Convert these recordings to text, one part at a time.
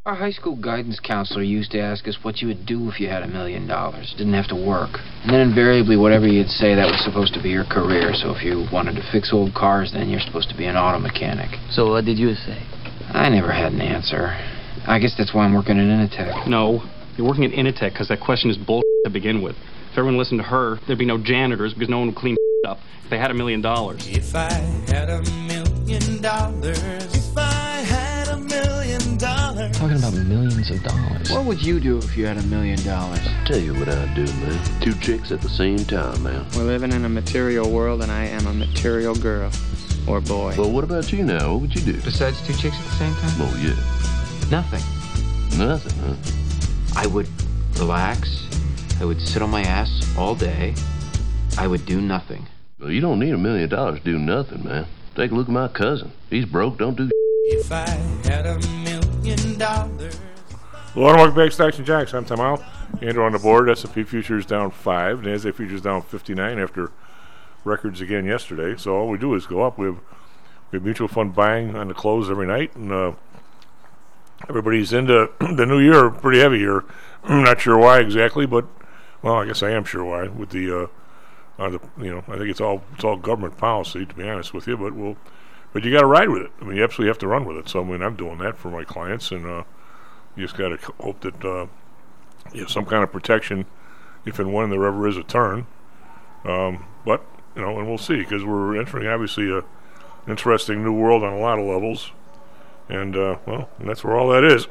Our high school guidance counselor used to ask us what you would do if you had $1 million. Didn't have to work. And then invariably, whatever you'd say, that was supposed to be your career. So if you wanted to fix old cars, then you're supposed to be an auto mechanic. So what did you say? I never had an answer. I guess that's why I'm working at Initech. No, you're working at Initech because that question is bullshit to begin with. If everyone listened to her, there'd be no janitors because no one would clean up if they had $1 million. If I had $1 million, if I had $1 million. Talking about millions of dollars. What would you do if you had $1 million? Tell you what I'd do, man. 2 chicks at the same time, man. We're living in a material world, and I am a material girl. Or boy. Well, what about you now? What would you do? Besides 2 chicks at the same time? Oh, yeah. Nothing. Nothing, huh? I would relax. I would sit on my ass all day. I would do nothing. Well, you don't need $1 million to do nothing, man. Take a look at my cousin. He's broke, don't do If I had $1 million. Hello and welcome back to Stocks and Jocks. I'm Tom Howell. Andrew on the board. S&P futures down 5. NASDAQ futures down 59 after records again yesterday. So all we do is go up. We have mutual fund buying on the close every night, and everybody's into the new year, pretty heavy year. I'm not sure why exactly, but well, I guess I am sure why. With the I think it's all government policy, to be honest with you. But you got to ride with it. I mean, you absolutely have to run with it. So I mean, I'm doing that for my clients, and you just got to hope that you have some kind of protection if and when there ever is a turn. But and we'll see, because we're entering obviously an interesting new world on a lot of levels, and and that's where all that is.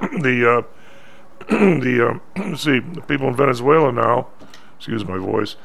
Let's see, the people in Venezuela now, excuse my voice,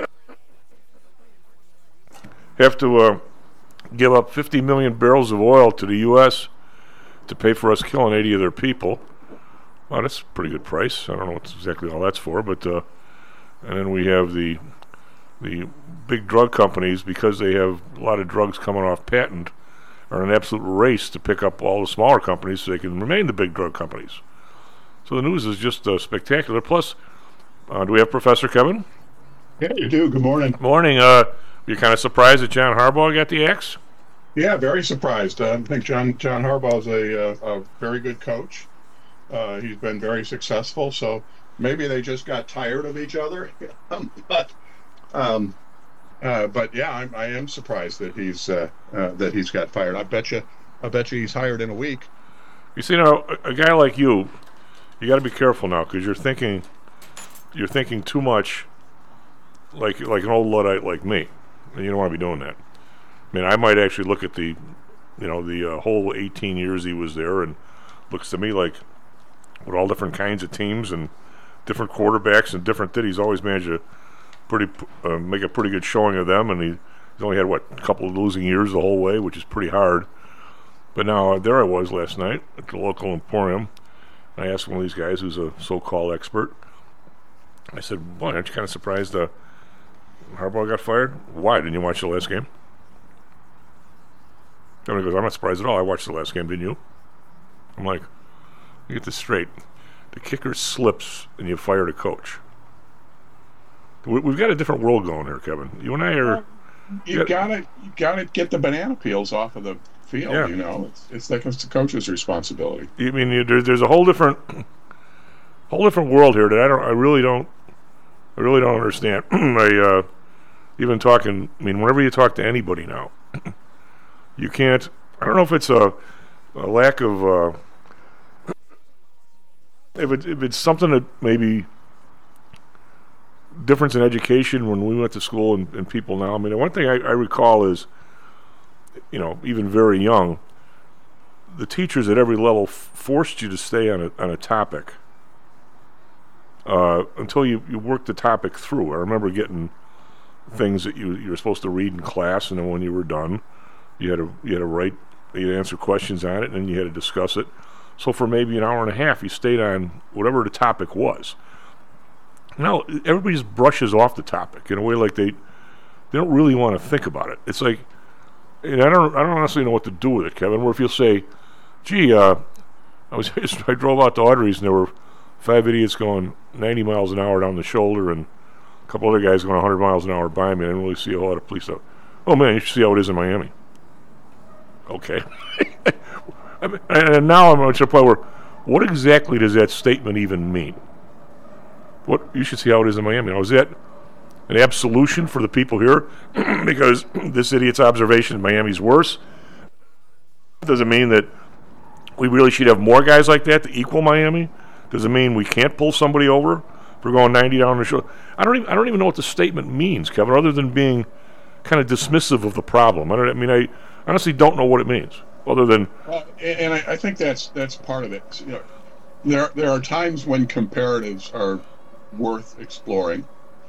have to give up 50 million barrels of oil to the U.S. to pay for us killing 80 of their people. Well, that's a pretty good price. I don't know what exactly all that's for, but and then we have the big drug companies, because they have a lot of drugs coming off patent, are in an absolute race to pick up all the smaller companies so they can remain the big drug companies. So the news is just spectacular. Plus, do we have Professor Kevin? Yeah, you do. Good morning. Morning. You're kind of surprised that John Harbaugh got the axe? Yeah, very surprised. I think John Harbaugh is a very good coach. He's been very successful, so maybe they just got tired of each other. But yeah, I am surprised that he's got fired. I bet you he's hired in a week. You see, now a guy like you got to be careful now, because you're thinking too much like an old Luddite like me, and you don't want to be doing that. I mean, I might actually look at the whole 18 years he was there, and looks to me like with all different kinds of teams and different quarterbacks and different he's always managed to make a pretty good showing of them, and he's only had a couple of losing years the whole way, which is pretty hard. But now there I was last night at the local Emporium, and I asked one of these guys who's a so-called expert. I said, "Boy, aren't you kind of surprised Harbaugh got fired? Why? Didn't you watch the last game?" And he goes, "I'm not surprised at all. I watched the last game. Didn't you?" I'm like, you get this straight. The kicker slips and you fired a coach. We've got a different world going here, Kevin. You and I are. You gotta get the banana peels off of the field. Yeah. It's like it's the coach's responsibility. I mean, there's a whole different world here that I really don't understand. Even talking. I mean, whenever you talk to anybody now, you can't. I don't know if it's a lack of. If it's something that maybe difference in education when we went to school and people now. I mean, one thing I recall is, even very young, the teachers at every level forced you to stay on a topic until you worked the topic through. I remember getting things that you were supposed to read in class, and then when you were done, you had to write, you had to answer questions on it, and then you had to discuss it. So for maybe an hour and a half, you stayed on whatever the topic was. Now everybody just brushes off the topic in a way like they don't really want to think about it. It's like, and I don't honestly know what to do with it, Kevin. Where if you'll say, "Gee, I drove out to Audrey's and there were 5 idiots going 90 miles an hour down the shoulder and a couple other guys going 100 miles an hour by me. I didn't really see a whole lot of police stuff. Oh man, you should see how it is in Miami." Okay. And now I'm to the point where, What exactly does that statement even mean? What you should see how it is in Miami. Now, is that an absolution for the people here because this idiot's observation in Miami's worse? Does it mean that we really should have more guys like that to equal Miami? Does it mean we can't pull somebody over for going 90 down the shore? I don't even know what the statement means, Kevin, other than being kind of dismissive of the problem. I honestly don't know what it means, other than. And I think that's part of it. You know, there are times when comparatives are worth exploring,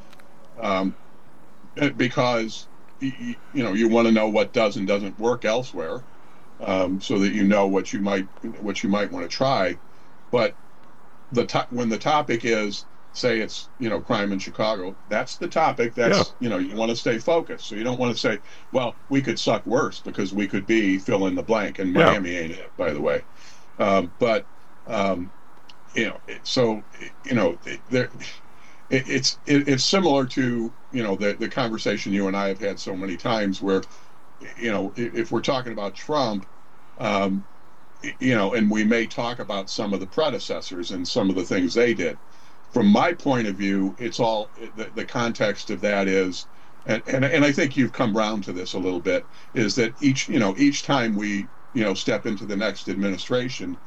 because you want to know what does and doesn't work elsewhere, so that you know what you might want to try. But when the topic is, say it's crime in Chicago, that's the topic. That's you want to stay focused. So you don't want to say, well, we could suck worse because we could be fill in the blank, and Miami ain't it, by the way. It's similar to the conversation you and I have had so many times where if we're talking about Trump, and we may talk about some of the predecessors and some of the things they did. From my point of view, it's all the context of that is, and I think you've come round to this a little bit, is that each time we step into the next administration,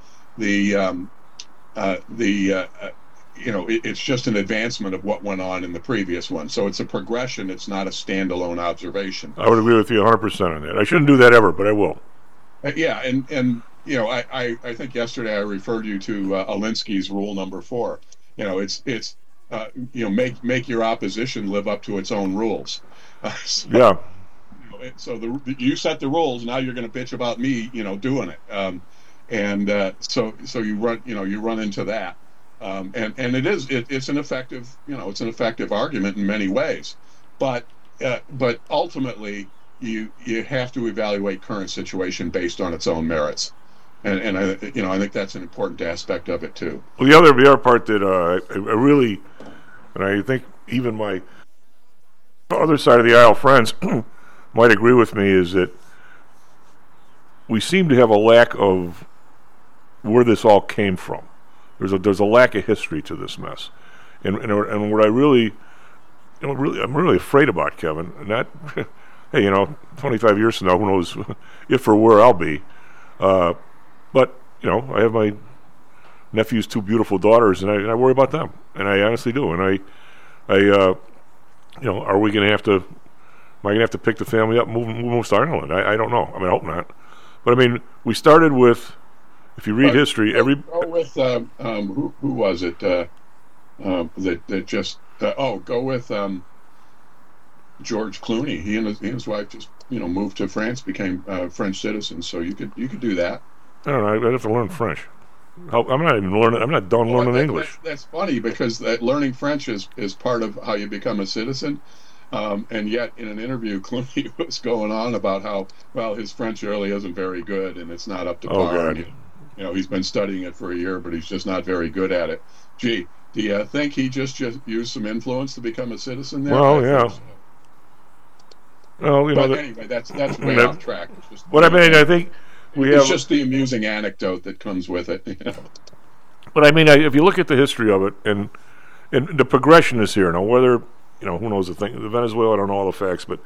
it's just an advancement of what went on in the previous one. So it's a progression. It's not a standalone observation. I would agree with you 100% on that. I shouldn't do that ever, but I will. And I think yesterday I referred you to Alinsky's rule number 4. It's make your opposition live up to its own rules. So you set the rules. Now you're going to bitch about me, doing it. So you run into that. And it's an effective argument in many ways, but ultimately you have to evaluate current situation based on its own merits. And I think that's an important aspect of it too. Well, the other part that I really, and I think even my other side of the aisle friends might agree with me, is that we seem to have a lack of where this all came from. There's a lack of history to this mess, and what I'm really afraid about, Kevin. Not, hey, 25 years from now, who knows if or where I'll be. But I have my nephew's 2 beautiful daughters, and I worry about them, and I honestly do. And are we going to have to? Am I going to have to pick the family up and move to Ireland? I don't know. I hope not. But we started with. If you read history, go with who was it that just go with George Clooney. He and his wife just moved to France, became French citizens. So you could do that. I don't know. I'd have to learn French. I'm not even learning. I'm not done learning English. That's funny because learning French is part of how you become a citizen. And yet, in an interview, Clooney was going on about how his French really isn't very good and it's not up to par. He's been studying it for a year, but he's just not very good at it. Gee, do you think he just used some influence to become a citizen there? Well, yeah. So. Well, but anyway, that's way off track. I think it's just the amusing anecdote that comes with it. But if you look at the history of it, and the progression is here now. Whether who knows the thing? The Venezuela, I don't know all the facts, but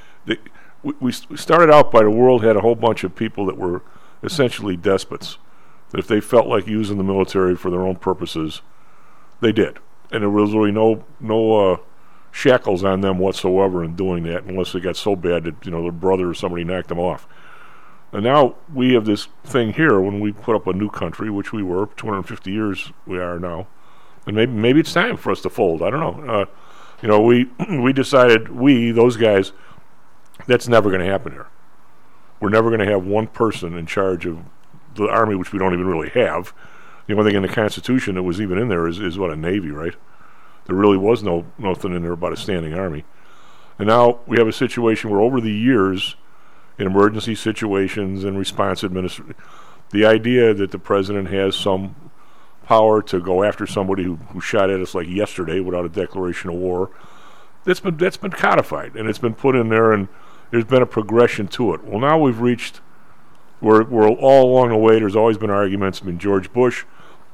we started out by the world had a whole bunch of people that were essentially despots. That if they felt like using the military for their own purposes, they did, and there was really no shackles on them whatsoever in doing that, unless it got so bad that their brother or somebody knocked them off. And now we have this thing here when we put up a new country, which we were 250 years we are now, and maybe it's time for us to fold. I don't know. We decided those guys, that's never going to happen here. We're never going to have one person in charge of the Army, which we don't even really have. The only thing in the Constitution that was even in there is a Navy, right? There really was nothing in there about a standing Army. And now we have a situation where over the years, in emergency situations and response administration, the idea that the president has some power to go after somebody who shot at us like yesterday without a declaration of war, that's been codified, and it's been put in there, and there's been a progression to it. Well, now we've reached... We're all along the way. There's always been arguments. George Bush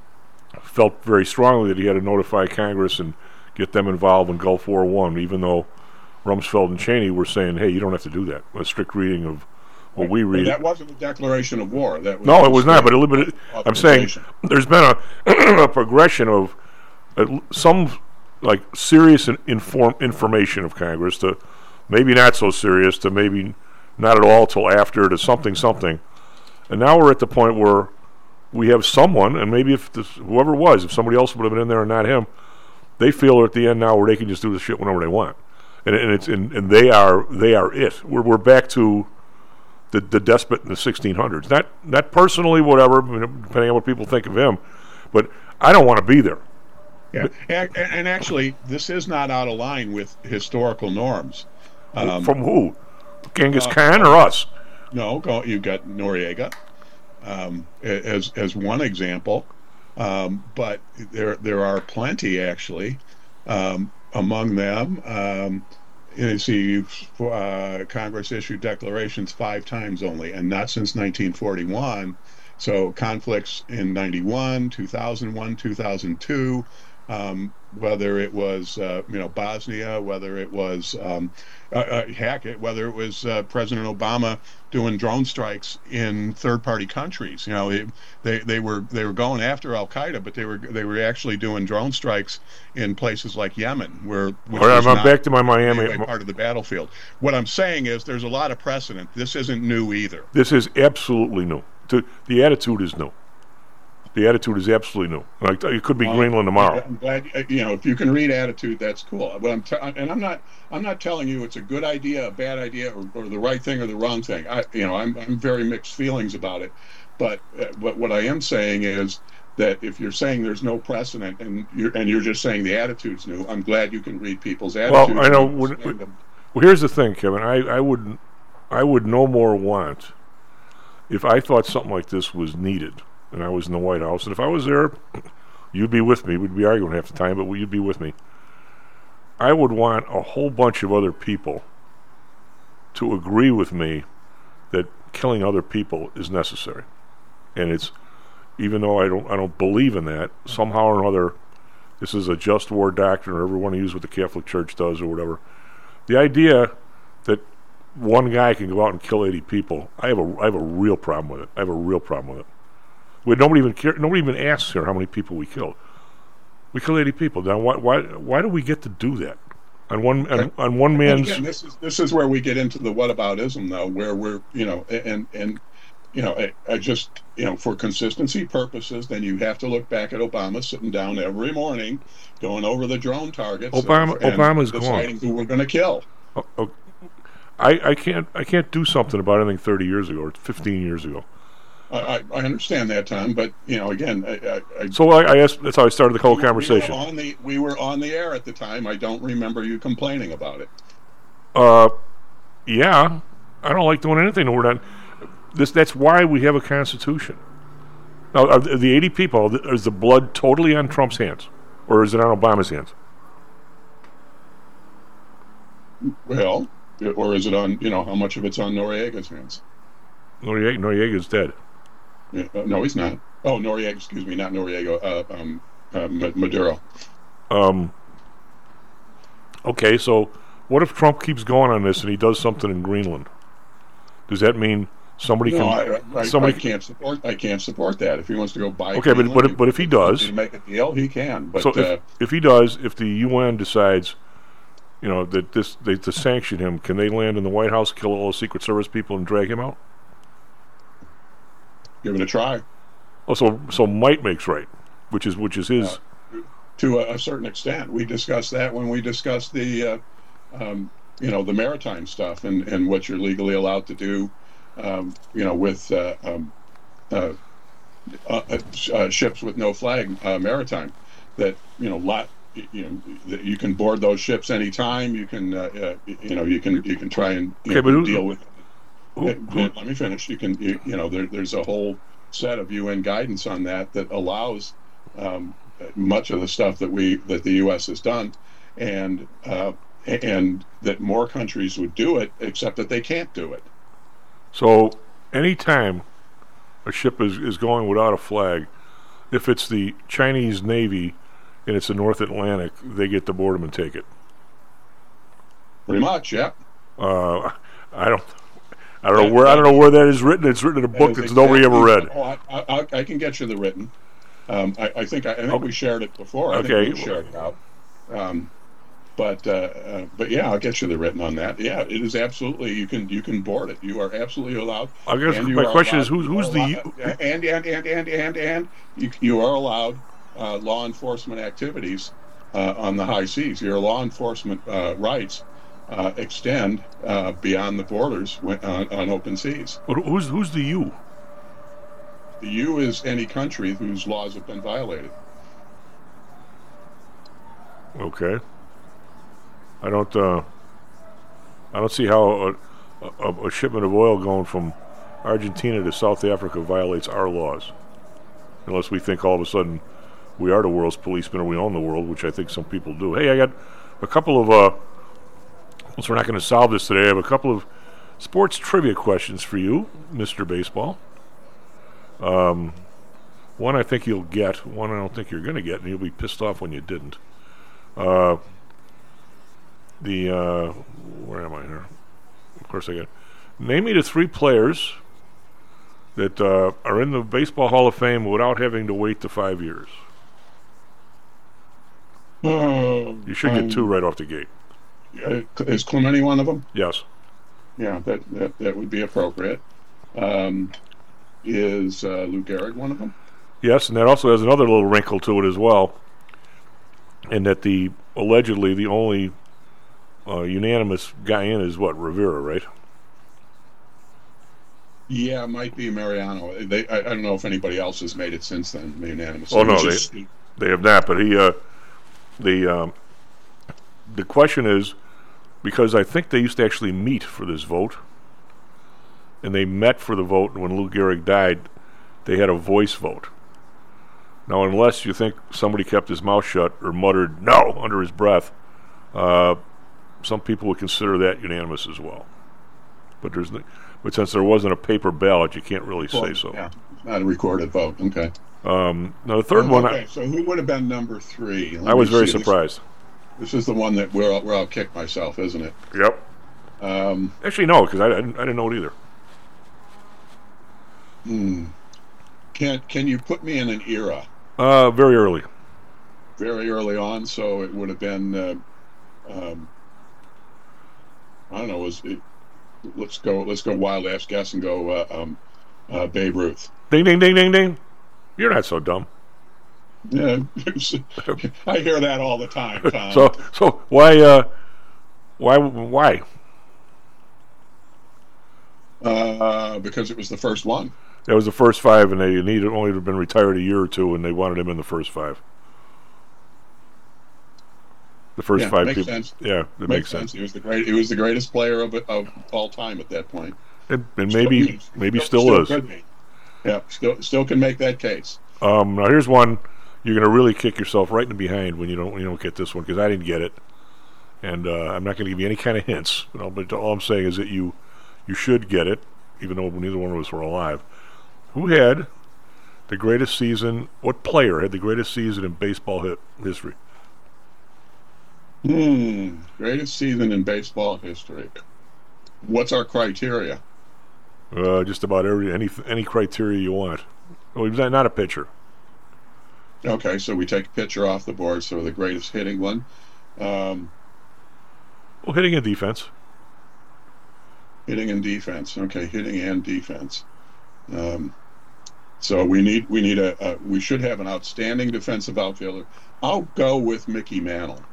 felt very strongly that he had to notify Congress and get them involved in Gulf War I, even though Rumsfeld and Cheney were saying, hey, you don't have to do that. A strict reading of what we read. That wasn't a declaration of war. That was no, it was not, but I'm saying there's been a progression of some like serious information of Congress to maybe not so serious to maybe not at all till after to something. And now we're at the point where we have someone, and maybe if whoever it was, if somebody else would have been in there and not him, they feel they're at the end now where they can just do the shit whenever they want. And they are it. We're back to the despot in the 1600s. Not personally, whatever, depending on what people think of him, but I don't want to be there. Yeah, and actually, this is not out of line with historical norms. From who? Genghis Khan or us? No, you've got Noriega as one example, but there are plenty actually. Among them, you see, Congress issued declarations 5 times only, and not since 1941. So conflicts in 91, 2001, 2002. Whether it was Bosnia, whether it was whether it was President Obama doing drone strikes in third-party countries. They were going after Al Qaeda, but they were actually doing drone strikes in places like Yemen, which I'm back to my Miami part of the battlefield. What I'm saying is there's a lot of precedent. This isn't new either. This is absolutely new. The attitude is new. The attitude is absolutely new. Like, it could be Greenland tomorrow. I'm glad, if you can read attitude, that's cool. But I'm not telling you it's a good idea, a bad idea, or the right thing or the wrong thing. I'm very mixed feelings about it. But what I am saying is that if you're saying there's no precedent and you're just saying the attitude's new, I'm glad you can read people's attitudes. Well, I know. Well, here's the thing, Kevin. I would no more want if I thought something like this was needed. And I was in the White House, and if I was there, you'd be with me. We'd be arguing half the time, but you'd be with me. I would want a whole bunch of other people to agree with me that killing other people is necessary. And it's, even though I don't believe in that, somehow or another, this is a just war doctrine, or everyone use what the Catholic Church does or whatever. The idea that one guy can go out and kill 80 people, I have a real problem with it. I have a real problem with it. Nobody even care. Nobody even asks here how many people we kill. We kill 80 people. Now, why do we get to do that? On one man's. And again, this is where we get into the whataboutism, though, where we're I just for consistency purposes, then you have to look back at Obama sitting down every morning, going over the drone targets. Obama's deciding gone. Who we're going to kill. I can't do something about anything 30 years ago or 15 years ago. I understand that, Tom, but again, so I asked. That's how I started the whole conversation. We were on the air at the time. I don't remember you complaining about it. Yeah, I don't like doing anything. We're not. That's why we have a constitution. Now, are the 80 people, is the blood totally on Trump's hands, or is it on Obama's hands? Well, or is it on? How much of it's on Noriega's hands? Noriega's dead. Yeah, no, he's not. Oh, Noriega, excuse me, not Noriega. Maduro. Okay, so what if Trump keeps going on this and he does something in Greenland? Does that mean somebody can? I can't support. I can't support that. If he wants to go buy. Okay, Greenland, but if he does, to make a deal, he can. But so if he does, if the UN decides, that to sanction him, can they land in the White House, kill all the Secret Service people, and drag him out? Give it a try. Oh, so might makes right, which is his. To a certain extent, we discussed that when we discussed the, the maritime stuff and what you're legally allowed to do, with ships with no flag, maritime. That that you can board those ships anytime. You can you can try and deal with. Let me finish. You can, there's a whole set of UN guidance on that allows much of the stuff that the U.S. has done, and that more countries would do it, except that they can't do it. So, anytime a ship is going without a flag, if it's the Chinese Navy and it's the North Atlantic, they get to board them and take it. Pretty much, yeah. I don't know where that is written. It's written in a book that's nobody ever read. Oh, I can get you the written. I think we shared it before. Okay. I think we shared it out. But yeah, I'll get you the written on that. Yeah, it is absolutely, you can board it. You are absolutely allowed. I guess my question is, who's the you are allowed law enforcement activities on the high seas. Your law enforcement rights extend beyond the borders on open seas. Who's the you? The you is any country whose laws have been violated. Okay. I don't see how a shipment of oil going from Argentina to South Africa violates our laws, unless we think all of a sudden we are the world's policemen or we own the world, which I think some people do. Hey, I got a couple of since we're not going to solve this today, I have a couple of sports trivia questions for you, Mr. Baseball. One I think you'll get, one I don't think you're going to get, and you'll be pissed off when you didn't. Where am I here? Of course I got. Name me the 3 players that are in the Baseball Hall of Fame without having to wait the 5 years. You should get 2 right off the gate. Is Clemente one of them? Yes. Yeah, that would be appropriate. Is Lou Gehrig one of them? Yes, and that also has another little wrinkle to it as well, in that allegedly the only unanimous guy in is Rivera, right? Yeah, it might be Mariano. I don't know if anybody else has made it since then, unanimously. Oh no, they have not. But the question is, because I think they used to actually meet for this vote, and they met for the vote, and when Lou Gehrig died, they had a voice vote. Now, unless you think somebody kept his mouth shut or muttered "no" under his breath, some people would consider that unanimous as well. But since there wasn't a paper ballot, you can't really say so. Yeah, not a recorded vote. Okay. Now the third one. Okay, so who would have been number 3? I was very surprised. This is the one that where I'll kick myself, isn't it? Yep. Actually, no, because I didn't know it either. Can you put me in an era? Very early. Very early on, so it would have been. I don't know. Let's go wild ass guess and go Babe Ruth. Ding ding ding ding ding. You're not so dumb. Yeah, I hear that all the time, Tom. So why? Because it was the first one. That was the first 5, and they needed only to have been retired a year or 2, and they wanted him in the first 5. The first 5 makes people. Sense. Yeah, that makes sense. He was the greatest player of all time at that point. And maybe still is. Could be. Yeah, still can make that case. Now here's one you're going to really kick yourself right in the behind when you don't get this one, because I didn't get it, and I'm not going to give you any kind of hints. But all I'm saying is that you should get it, even though neither one of us were alive. Who had the greatest season? What player had the greatest season in baseball history? Greatest season in baseball history. What's our criteria? Just about any criteria you want. Well, he was not a pitcher. Okay, so we take a pitcher off the board. So the greatest hitting one. Well, hitting and defense. Hitting and defense. Okay, hitting and defense. So we should have an outstanding defensive outfielder. I'll go with Mickey Mantle.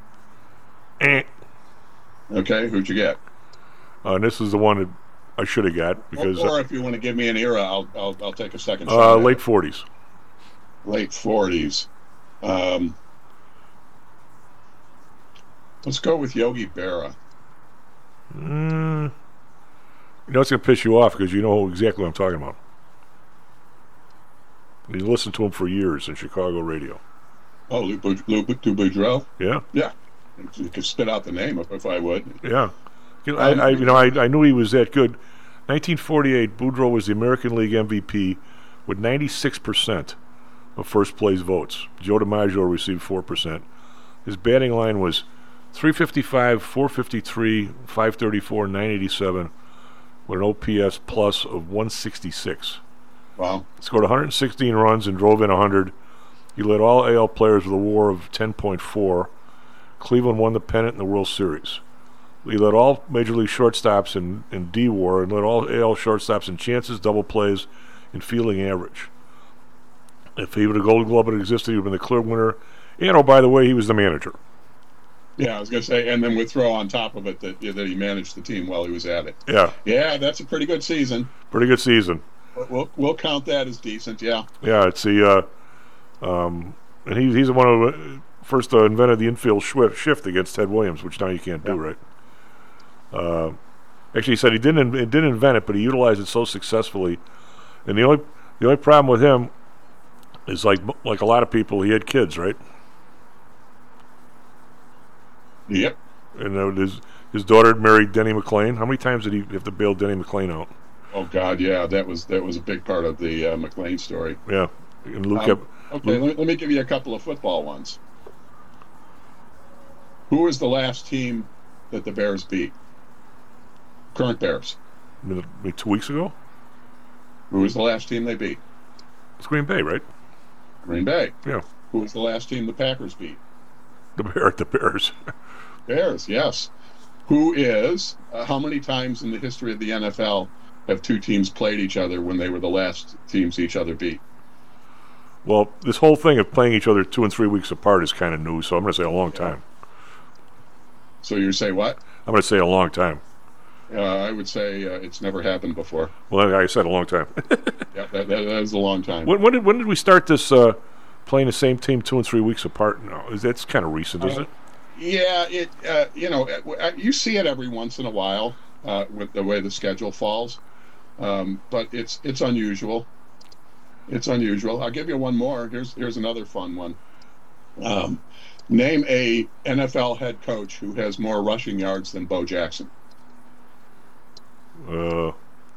Okay, who'd you get? And this is the one that I should have got, because. Or if you want to give me an era, I'll take a second shot. Late 40s. Late 40s. Let's go with Yogi Berra. It's going to piss you off because you know exactly what I'm talking about. You listened to him for years in Chicago radio. Oh, Lou Boudreau? Yeah. Yeah. You could spit out the name if I would. Yeah. I knew he was that good. 1948, Boudreau was the American League MVP with 96% of first place votes. Joe DiMaggio received 4%. His batting line was 355, 453, 534, 987, with an OPS plus of 166. Wow. Scored 116 runs and drove in 100. He led all AL players with a WAR of 10.4. Cleveland won the pennant in the World Series. He led all Major League shortstops in D-WAR and led all AL shortstops in chances, double plays, and fielding average. If he would have Gold Glove had existed, he would have been the clear winner. And, oh, by the way, he was the manager. Yeah, I was going to say, and then we'd throw on top of it that he managed the team while he was at it. Yeah. Yeah, that's a pretty good season. Pretty good season. We'll count that as decent, yeah. Yeah, it's the and he's the one who first invented the infield shift against Ted Williams, which now you can't do, right? Actually, he said he didn't invent it, but he utilized it so successfully. And the only problem with him is like a lot of people, he had kids, right? Yep. And his daughter had married Denny McClain. How many times did he have to bail Denny McClain out? Oh God, yeah, that was a big part of the McClain story. Yeah, and Luke. Let me give you a couple of football ones. Who was the last team that the Bears beat? Current Bears. 2 weeks ago. Who was the last team they beat? It's Green Bay, right? Green Bay. Yeah. Who was the last team the Packers beat? The Bears. Bears, yes. Who is? How many times in the history of the NFL have two teams played each other when they were the last teams each other beat? Well, this whole thing of playing each other 2 and 3 weeks apart is kind of new, so I'm going to say a long time. So you say what? I'm going to say a long time. I would say it's never happened before. Well, I said a long time. Yeah, that is a long time. When did we start this playing the same team 2 and 3 weeks apart? No, that's kind of recent, isn't it? Yeah, you see it every once in a while with the way the schedule falls, but it's unusual. It's unusual. I'll give you one more. Here's another fun one. Name a NFL head coach who has more rushing yards than Bo Jackson. The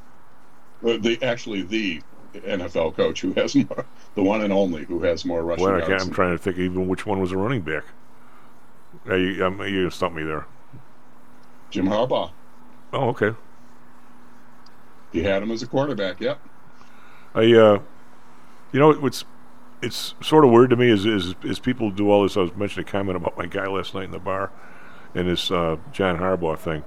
NFL coach who has more, the one and only who has more rushing yards. I'm trying to think even which one was a running back. You stumped me there. Jim Harbaugh. Oh, okay. He had him as a quarterback. Yep. It's sort of weird to me as people do all this. I was mentioning a comment about my guy last night in the bar, and this John Harbaugh thing.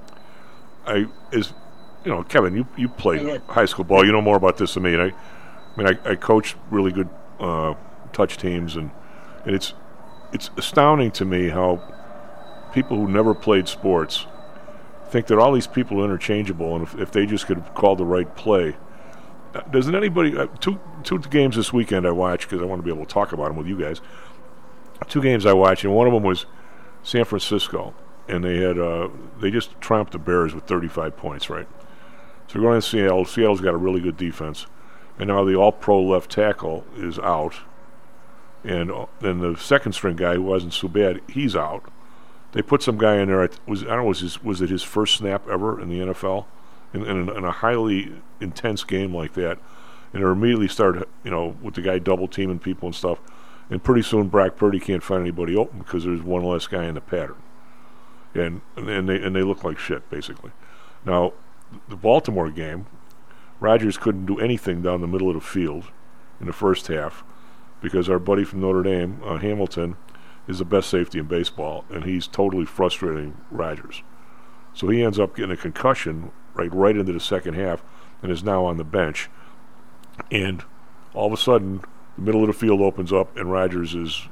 Kevin, you played high school ball. You know more about this than me. And I coach really good touch teams, and it's astounding to me how people who never played sports think that all these people are interchangeable, and if they just could call the right play. Doesn't anybody two games this weekend I watched because I want to be able to talk about them with you guys. 2 games I watched, and one of them was San Francisco, and they just trumped the Bears with 35 points, right? So we're going to Seattle. Seattle's got a really good defense, and now the All-Pro left tackle is out, and then the second string guy who wasn't so bad, he's out. They put some guy in there. Was it his first snap ever in the NFL? In a highly intense game like that, and it immediately started, with the guy double teaming people and stuff, and pretty soon Brock Purdy can't find anybody open because there's one less guy in the pattern, and they look like shit basically. Now, the Baltimore game, Rodgers couldn't do anything down the middle of the field in the first half because our buddy from Notre Dame, Hamilton, is the best safety in baseball, and he's totally frustrating Rodgers. So he ends up getting a concussion right into the second half and is now on the bench. And all of a sudden, the middle of the field opens up and Rodgers is,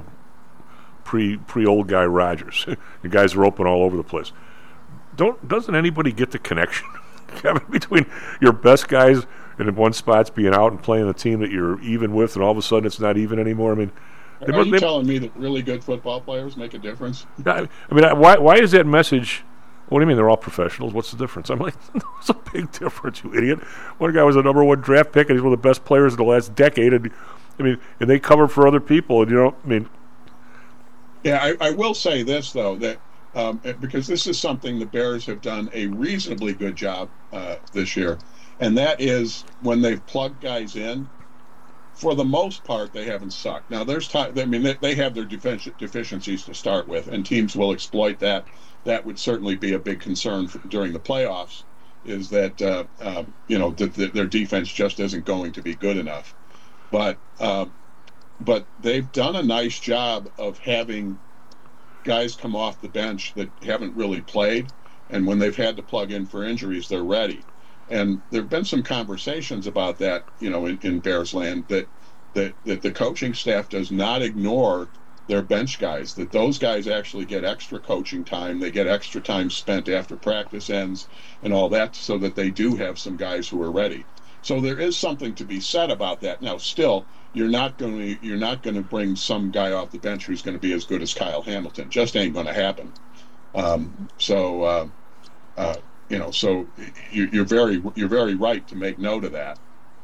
pre-old guy Rodgers. The guys are open all over the place. Doesn't anybody get the connection, Kevin, between your best guys and in one spot's being out and playing the team that you're even with, and all of a sudden it's not even anymore? I mean, are you telling me that really good football players make a difference? Why is that message? What do you mean they're all professionals? What's the difference? I'm like, there's a big difference, you idiot. One guy was a number 1 draft pick, and he's one of the best players in the last decade. And and they cover for other people. And Yeah, I will say this though, that because this is something the Bears have done a reasonably good job this year, and that is when they've plugged guys in, for the most part, they haven't sucked. Now, there's time. I mean, they have their deficiencies to start with, and teams will exploit that. That would certainly be a big concern during the playoffs. Is that that their defense just isn't going to be good enough, but they've done a nice job of having guys come off the bench that haven't really played, and when they've had to plug in for injuries, they're ready. And there have been some conversations about that, in Bears land, that the coaching staff does not ignore their bench guys, that those guys actually get extra coaching time. They get extra time spent after practice ends and all that, so that they do have some guys who are ready. So there is something to be said about that. Now, still, you're not going to bring some guy off the bench who's going to be as good as Kyle Hamilton. Just ain't going to happen. So you're very right to make note of that.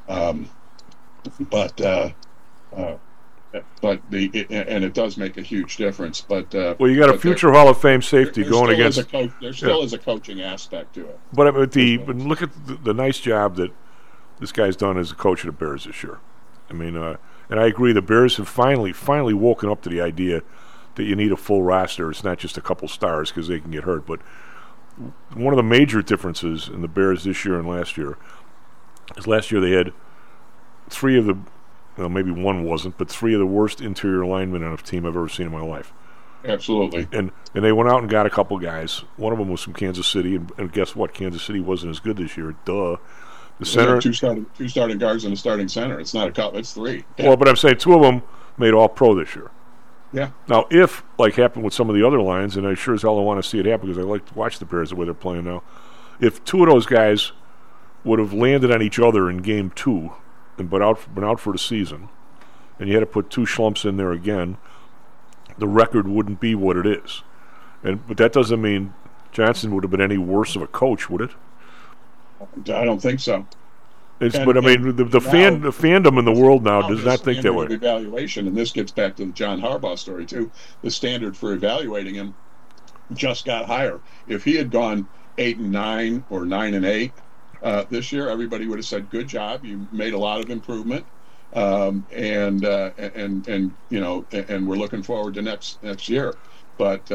But it does make a huge difference. But you got a future Hall of Fame safety going against. There still is a coaching aspect to it. But look at the nice job that this guy's done as a coach of the Bears this year. I mean, and I agree. The Bears have finally woken up to the idea that you need a full roster. It's not just a couple stars because they can get hurt. But one of the major differences in the Bears this year and last year is last year they had three of the. Well, maybe one wasn't, but three of the worst interior linemen on a team I've ever seen in my life. Absolutely. And they went out and got a couple guys. One of them was from Kansas City, and guess what? Kansas City wasn't as good this year. Duh. The center, two starting guards and a starting center. It's not a couple. It's three. Yeah. Well, but I'm saying two of them made All-Pro this year. Yeah. Now, if, like happened with some of the other lines, and I sure as hell don't want to see it happen because I like to watch the Bears the way they're playing now, if two of those guys would have landed on each other in Game 2 and been out for the season, and you had to put two schlumps in there again, the record wouldn't be what it is. But that doesn't mean Johnson would have been any worse of a coach, would it? I don't think so. The fandom in the world now does not think that way. Evaluation, and this gets back to the John Harbaugh story too. The standard for evaluating him just got higher. If he had gone 8-9 or 9-8 this year, everybody would have said, "Good job, you made a lot of improvement." And we're looking forward to next year, but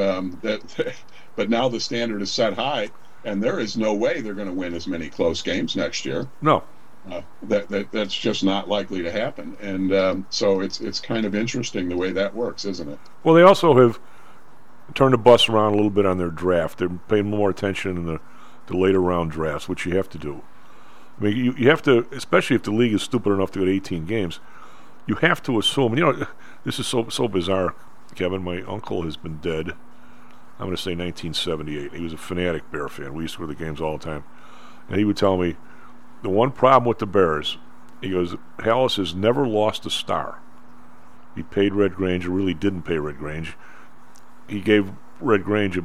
now the standard is set high, and there is no way they're going to win as many close games next year. No, that's just not likely to happen, and so it's kind of interesting the way that works, isn't it? Well, they also have turned the bus around a little bit on their draft. They're paying more attention in the later round drafts, which you have to do. I mean, you have to, especially if the league is stupid enough to go to 18 games, you have to assume, this is so bizarre, Kevin. My uncle has been dead, I'm going to say 1978. He was a fanatic Bear fan. We used to go to the games all the time. And he would tell me, the one problem with the Bears, he goes, Halas has never lost a star. He paid Red Grange, or really didn't pay Red Grange. He gave Red Grange,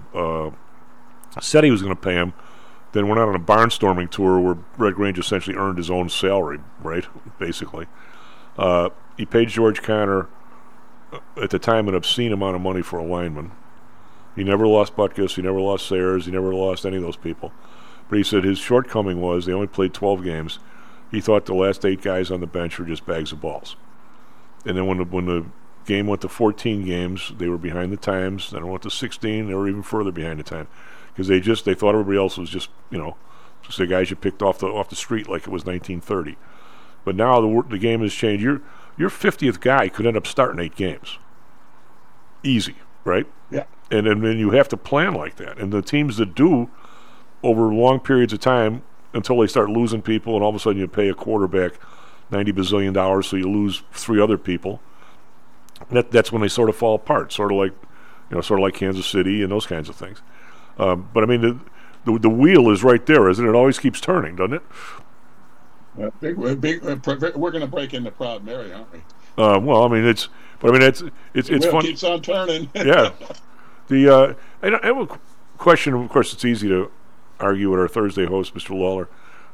said he was going to pay him, then went out on a barnstorming tour where Red Grange essentially earned his own salary, right, basically. He paid George Connor, at the time, an obscene amount of money for a lineman. He never lost Butkus, he never lost Sayers, he never lost any of those people. But he said his shortcoming was they only played 12 games. He thought the last 8 guys on the bench were just bags of balls. And then when the game went to 14 games, they were behind the times. Then it went to 16, they were even further behind the time. Because they thought everybody else was just the guys you picked off the street like it was 1930. But now the game has changed. Your 50th guy could end up starting 8 games. Easy, right? Yeah. And then you have to plan like that. And the teams that do, over long periods of time, until they start losing people, and all of a sudden you pay a quarterback $90 bazillion, so you lose 3 other people. That's when they sort of fall apart. Sort of like Kansas City and those kinds of things. But I mean, the wheel is right there, isn't it? It always keeps turning, doesn't it? We're going to break into Proud Mary, aren't we? Well, I mean, it's fun. Keeps on turning. Yeah. I have a question. Of course, it's easy to argue with our Thursday host, Mr. Lawler.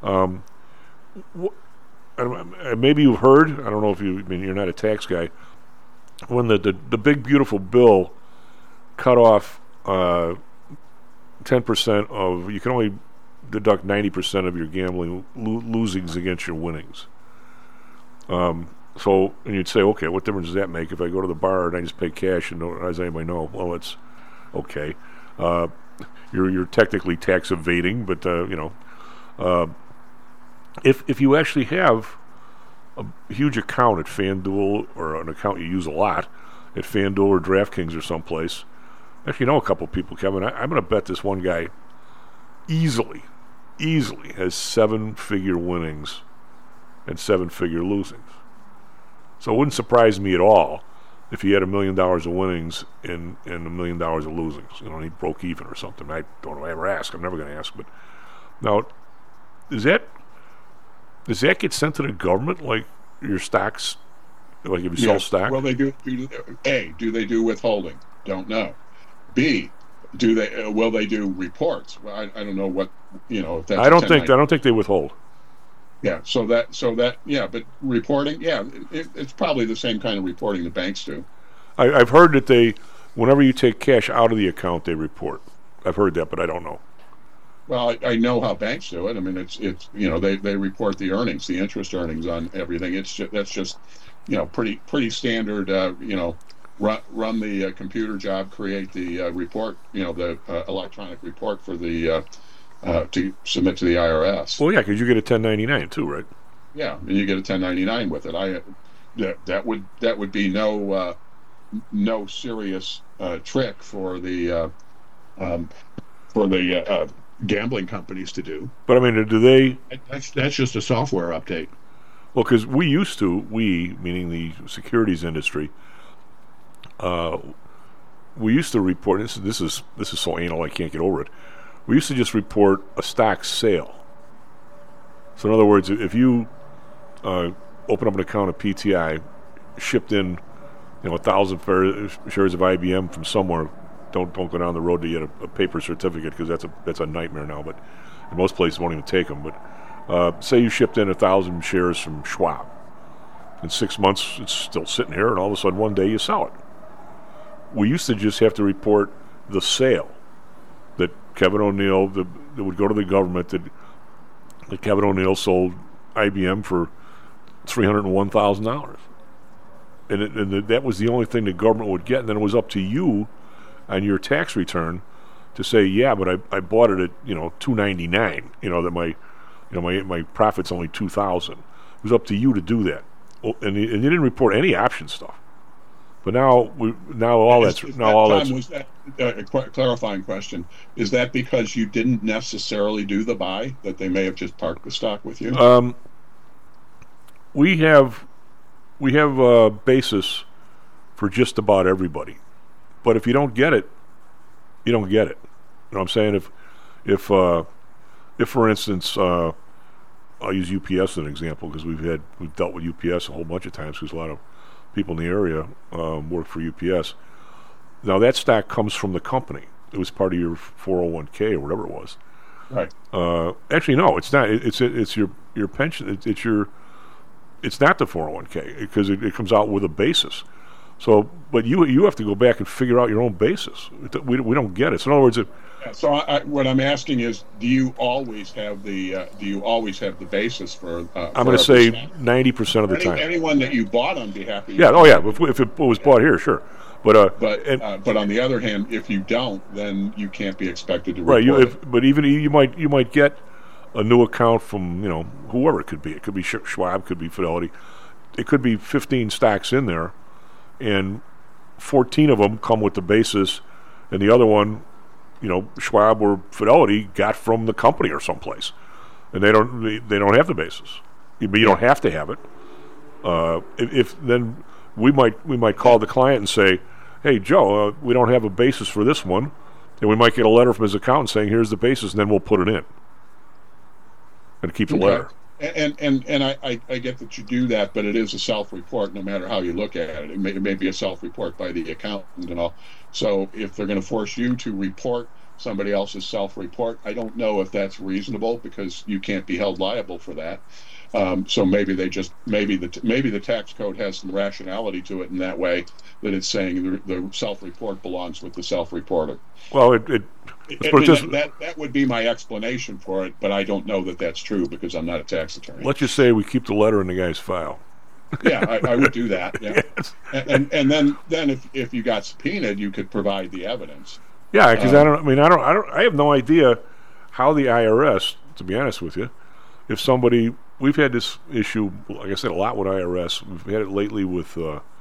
Maybe you've heard. I don't know if you're not a tax guy. When the big beautiful bill cut off 10% of, you can only deduct 90% of your gambling losings against your winnings. So, and you'd say, okay, what difference does that make if I go to the bar and I just pay cash and don't, as anybody know? Well, it's okay. You're technically tax evading, but if you actually have a huge account at FanDuel or an account you use a lot at FanDuel or DraftKings or someplace, actually know a couple people, Kevin. I'm going to bet this one guy easily has 7-figure winnings and 7-figure losings. So it wouldn't surprise me at all if he had $1 million of winnings and $1 million of losings. And he broke even or something. I don't know. I ever ask. I'm never going to ask. But now, does that get sent to the government, like your stocks, like if you sell stock? Well, they do. A, do they do withholding? Don't know. B, will they do reports? Well, I don't know what if that's. I don't think they withhold. Yeah. So that but reporting, it's probably the same kind of reporting the banks do. I've heard that whenever you take cash out of the account, they report. I've heard that, but I don't know. Well, I know how banks do it. I mean, it's they report the earnings, the interest earnings on everything. That's just pretty standard. Run the computer job, create the report. The electronic report for the to submit to the IRS. Well, yeah, because you get a 1099 too, right? Yeah, and you get a 1099 with it. That would be no serious trick for the gambling companies to do. But I mean, do they? That's just a software update. Well, because we meaning the securities industry, we used to report. This is so anal, I can't get over it. We used to just report a stock sale. So in other words, if you open up an account at PTI, shipped in 1,000 shares of IBM from somewhere, don't go down the road to get a paper certificate, because that's a nightmare now. But in most places won't even take them. But say you shipped in 1,000 shares from Schwab. In 6 months, it's still sitting here, and all of a sudden one day you sell it. We used to just have to report the sale. That Kevin O'Neill, that would go to the government, that Kevin O'Neill sold IBM for $301,000. And that was the only thing the government would get. And then it was up to you on your tax return to say, yeah, but I bought it at $299. That my profit's only $2,000. It was up to you to do that, and you didn't report any option stuff. But now all that's. Was that a clarifying question? Is that because you didn't necessarily do the buy, that they may have just parked the stock with you? We have a basis for just about everybody, but if you don't get it, you don't get it. You know what I'm saying? If for instance, I'll use UPS as an example, because we've dealt with UPS a whole bunch of times, because a lot of people in the area work for UPS. Now that stock comes from the company. It was part of your 401k or whatever it was. Right. Actually, no, it's not. It's your pension. It's not the 401k, because it comes out with a basis. So, but you have to go back and figure out your own basis. We don't get it. So in other words, so what I'm asking is, do you always have the basis for? I'm going to say 90% of the time. Anyone that you bought on behalf of. Yeah. Oh yeah. If it was bought here, sure. But on the other hand, if you don't, then you can't be expected to report it. But even you might get a new account from whoever it could be. It could be Schwab, could be Fidelity. It could be 15 stocks in there, and 14 of them come with the basis, and the other one, Schwab or Fidelity got from the company or someplace, and they don't have the basis. But you don't have to have it. If then we might call the client and say, "Hey Joe, we don't have a basis for this one," and we might get a letter from his accountant saying, "Here's the basis," and then we'll put it in and keep the letter. And I get that you do that, but it is a self-report no matter how you look at it. It may be a self-report by the accountant and all. So if they're going to force you to report somebody else's self-report, I don't know if that's reasonable, because you can't be held liable for that. So maybe the tax code has some rationality to it in that way, that it's saying the self-report belongs with the self-reporter. Well, that would be my explanation for it, but I don't know that that's true, because I'm not a tax attorney. Let's just say we keep the letter in the guy's file, Yeah, I would do that. Yeah, Yes. and then if you got subpoenaed, you could provide the evidence. Yeah, because I have no idea how the IRS, to be honest with you, if somebody, we've had this issue, like I said, a lot with IRS. We've had it lately with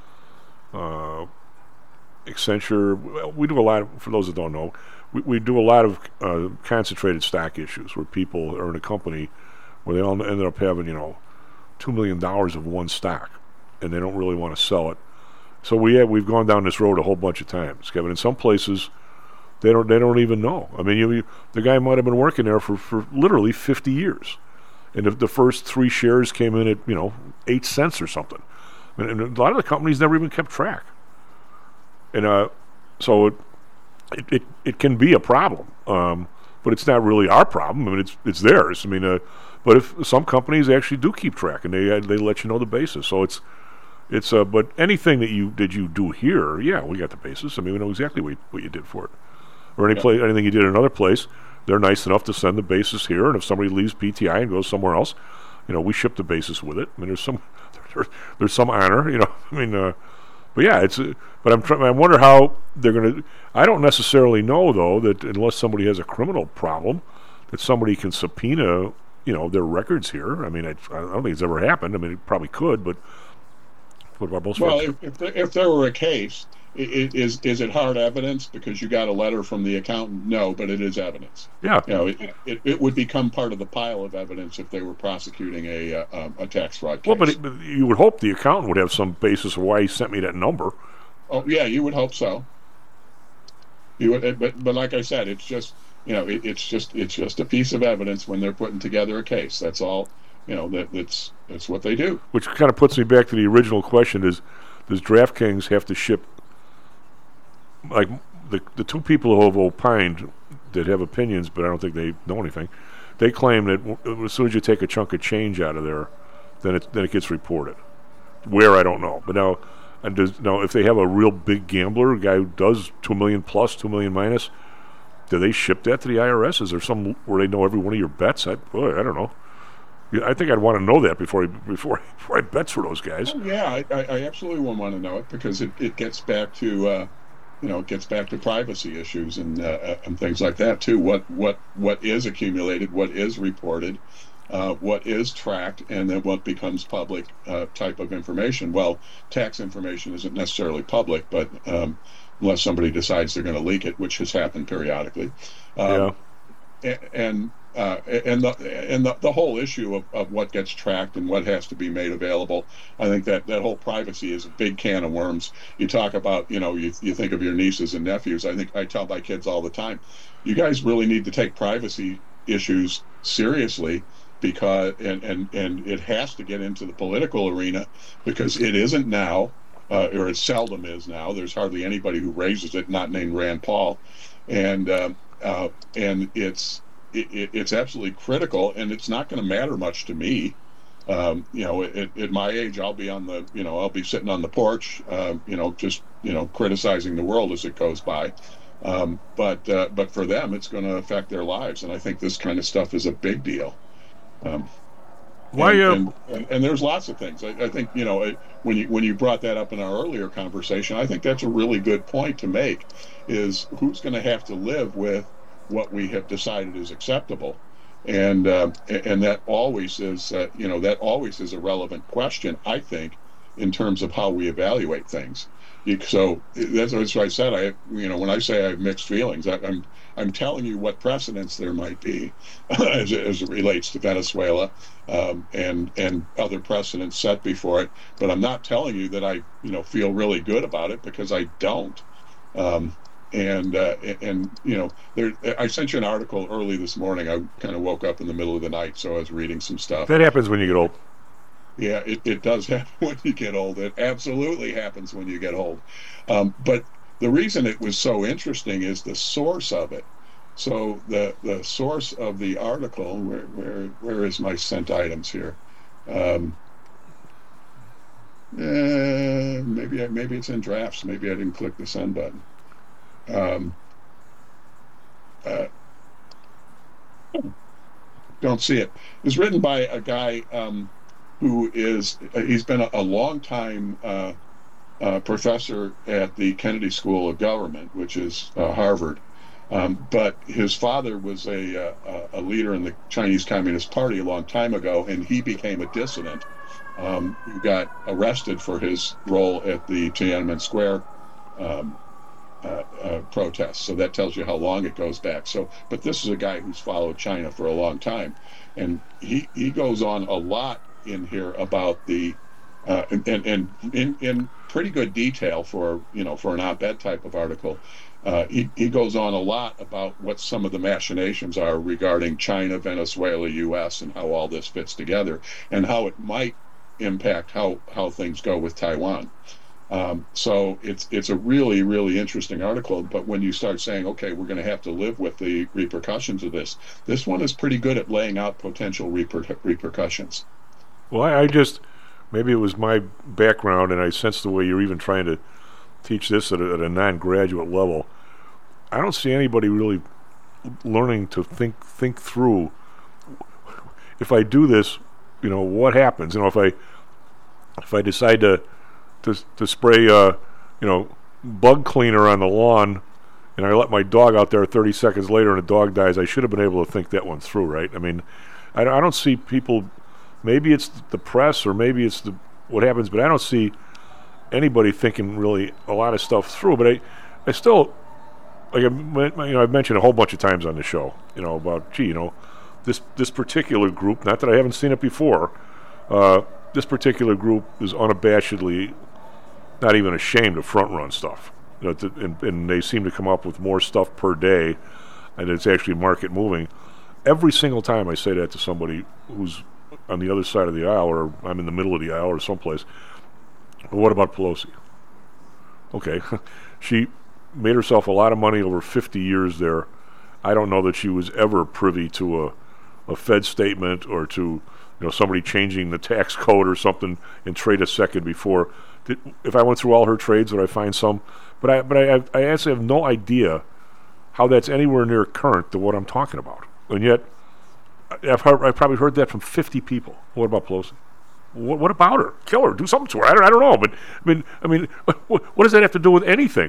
Accenture. Well, we do a lot, for those that don't know, we do a lot of concentrated stock issues where people are in a company where they all ended up having, $2 million of one stock, and they don't really want to sell it. So we've gone down this road a whole bunch of times, Kevin. In some places, they don't even know. I mean, the guy might have been working there for literally 50 years, and the first 3 shares came in at 8 cents or something. And a lot of the companies never even kept track, and so it can be a problem, but it's not really our problem. I mean, it's theirs. I mean, but if some companies actually do keep track and they let you know the basis, so it's but anything that you do here, yeah, we got the basis. I mean, we know exactly what you did for it, or anything you did in another place. They're nice enough to send the basis here, and if somebody leaves PTI and goes somewhere else, we ship the basis with it. I mean, there's some honor, I mean, but yeah, but I wonder how they're going to. I don't necessarily know though that unless somebody has a criminal problem, that somebody can subpoena, their records here. I mean, I don't think it's ever happened. I mean, it probably could, but what about most? Well, if there were a case, is it hard evidence because you got a letter from the accountant? No, but it is evidence. Yeah. It would become part of the pile of evidence if they were prosecuting a tax fraud case. Well, but you would hope the accountant would have some basis of why he sent me that number. Oh yeah, you would hope so. You would, but like I said, it's just it's just a piece of evidence when they're putting together a case. That's all. That's what they do. Which kind of puts me back to the original question: does DraftKings have to ship? Like the 2 people who have opined that have opinions, but I don't think they know anything. They claim that as soon as you take a chunk of change out of there, then it gets reported. Where, I don't know. But now if they have a real big gambler, a guy who does 2 million plus, 2 million minus, do they ship that to the IRS? Is there some where they know every one of your bets? I don't know. I think I'd want to know that before I bet for those guys. Oh, yeah, I absolutely would want to know it because it gets back to it gets back to privacy issues and things like that too. What is accumulated, what is reported, what is tracked, and then what becomes public type of information. Well, tax information isn't necessarily public, but unless somebody decides they're going to leak it, which has happened periodically. And the whole issue of what gets tracked and what has to be made available, I think that whole privacy is a big can of worms. You talk about, you think of your nieces and nephews. I tell my kids all the time, you guys really need to take privacy issues seriously because and it has to get into the political arena because it isn't now, or it seldom is now. There's hardly anybody who raises it, not named Rand Paul, and it's absolutely critical, and it's not going to matter much to me. At my age, I'll be I'll be sitting on the porch, just criticizing the world as it goes by. But for them, it's going to affect their lives, and I think this kind of stuff is a big deal. And there's lots of things. I think when you brought that up in our earlier conversation, I think that's a really good point to make. Is who's going to have to live with what we have decided is acceptable, and that always is that always is a relevant question, I think, in terms of how we evaluate things. So that's what I said. When I say I have mixed feelings, I'm telling you what precedents there might be as it relates to Venezuela and other precedents set before it. But I'm not telling you that I feel really good about it because I don't. I sent you an article early this morning. I kind of woke up in the middle of the night, so I was reading some stuff. That happens when you get old. Yeah, it does happen when you get old. It absolutely happens when you get old. But the reason it was so interesting is the source of it. So the source of the article, where is my sent items here? Maybe it's in drafts. Maybe I didn't click the send button. Don't see it. It was written by a guy who is he's been a long time professor at the Kennedy School of Government, which is Harvard. But his father was a leader in the Chinese Communist Party a long time ago, and he became a dissident who got arrested for his role at the Tiananmen Square protests. So that tells you how long it goes back. So, but this is a guy who's followed China for a long time, and he goes on a lot in here about the and in pretty good detail for an op-ed type of article. He goes on a lot about what some of the machinations are regarding China, Venezuela, U.S., and how all this fits together, and how it might impact how things go with Taiwan. So it's a really, really interesting article. But when you start saying, okay, we're going to have to live with the repercussions of this one is pretty good at laying out potential repercussions. Well, I just, maybe it was my background, and I sense the way you're even trying to teach this at a non-graduate level. I don't see anybody really learning to think through, if I do this, what happens? If I decide to spray bug cleaner on the lawn, and I let my dog out there 30 seconds later and the dog dies, I should have been able to think that one through, right? I mean, I don't see people, maybe it's the press or maybe it's what happens, but I don't see anybody thinking really a lot of stuff through. But I still, like I've mentioned a whole bunch of times on the show, about this particular group. Not that I haven't seen it before. This particular group is unabashedly not even ashamed of front run stuff, and they seem to come up with more stuff per day, and it's actually market moving. Every single time I say that to somebody who's on the other side of the aisle, or I'm in the middle of the aisle or someplace. Well, what about Pelosi? Okay, she made herself a lot of money over 50 years there. I don't know that she was ever privy to a Fed statement or to somebody changing the tax code or something in trade a second before. If I went through all her trades, would I find some? But I actually have no idea how that's anywhere near current to what I'm talking about. And yet, I've probably heard that from 50 people. What about Pelosi? What about her? Kill her. Do something to her. I don't know. But I mean, what does that have to do with anything?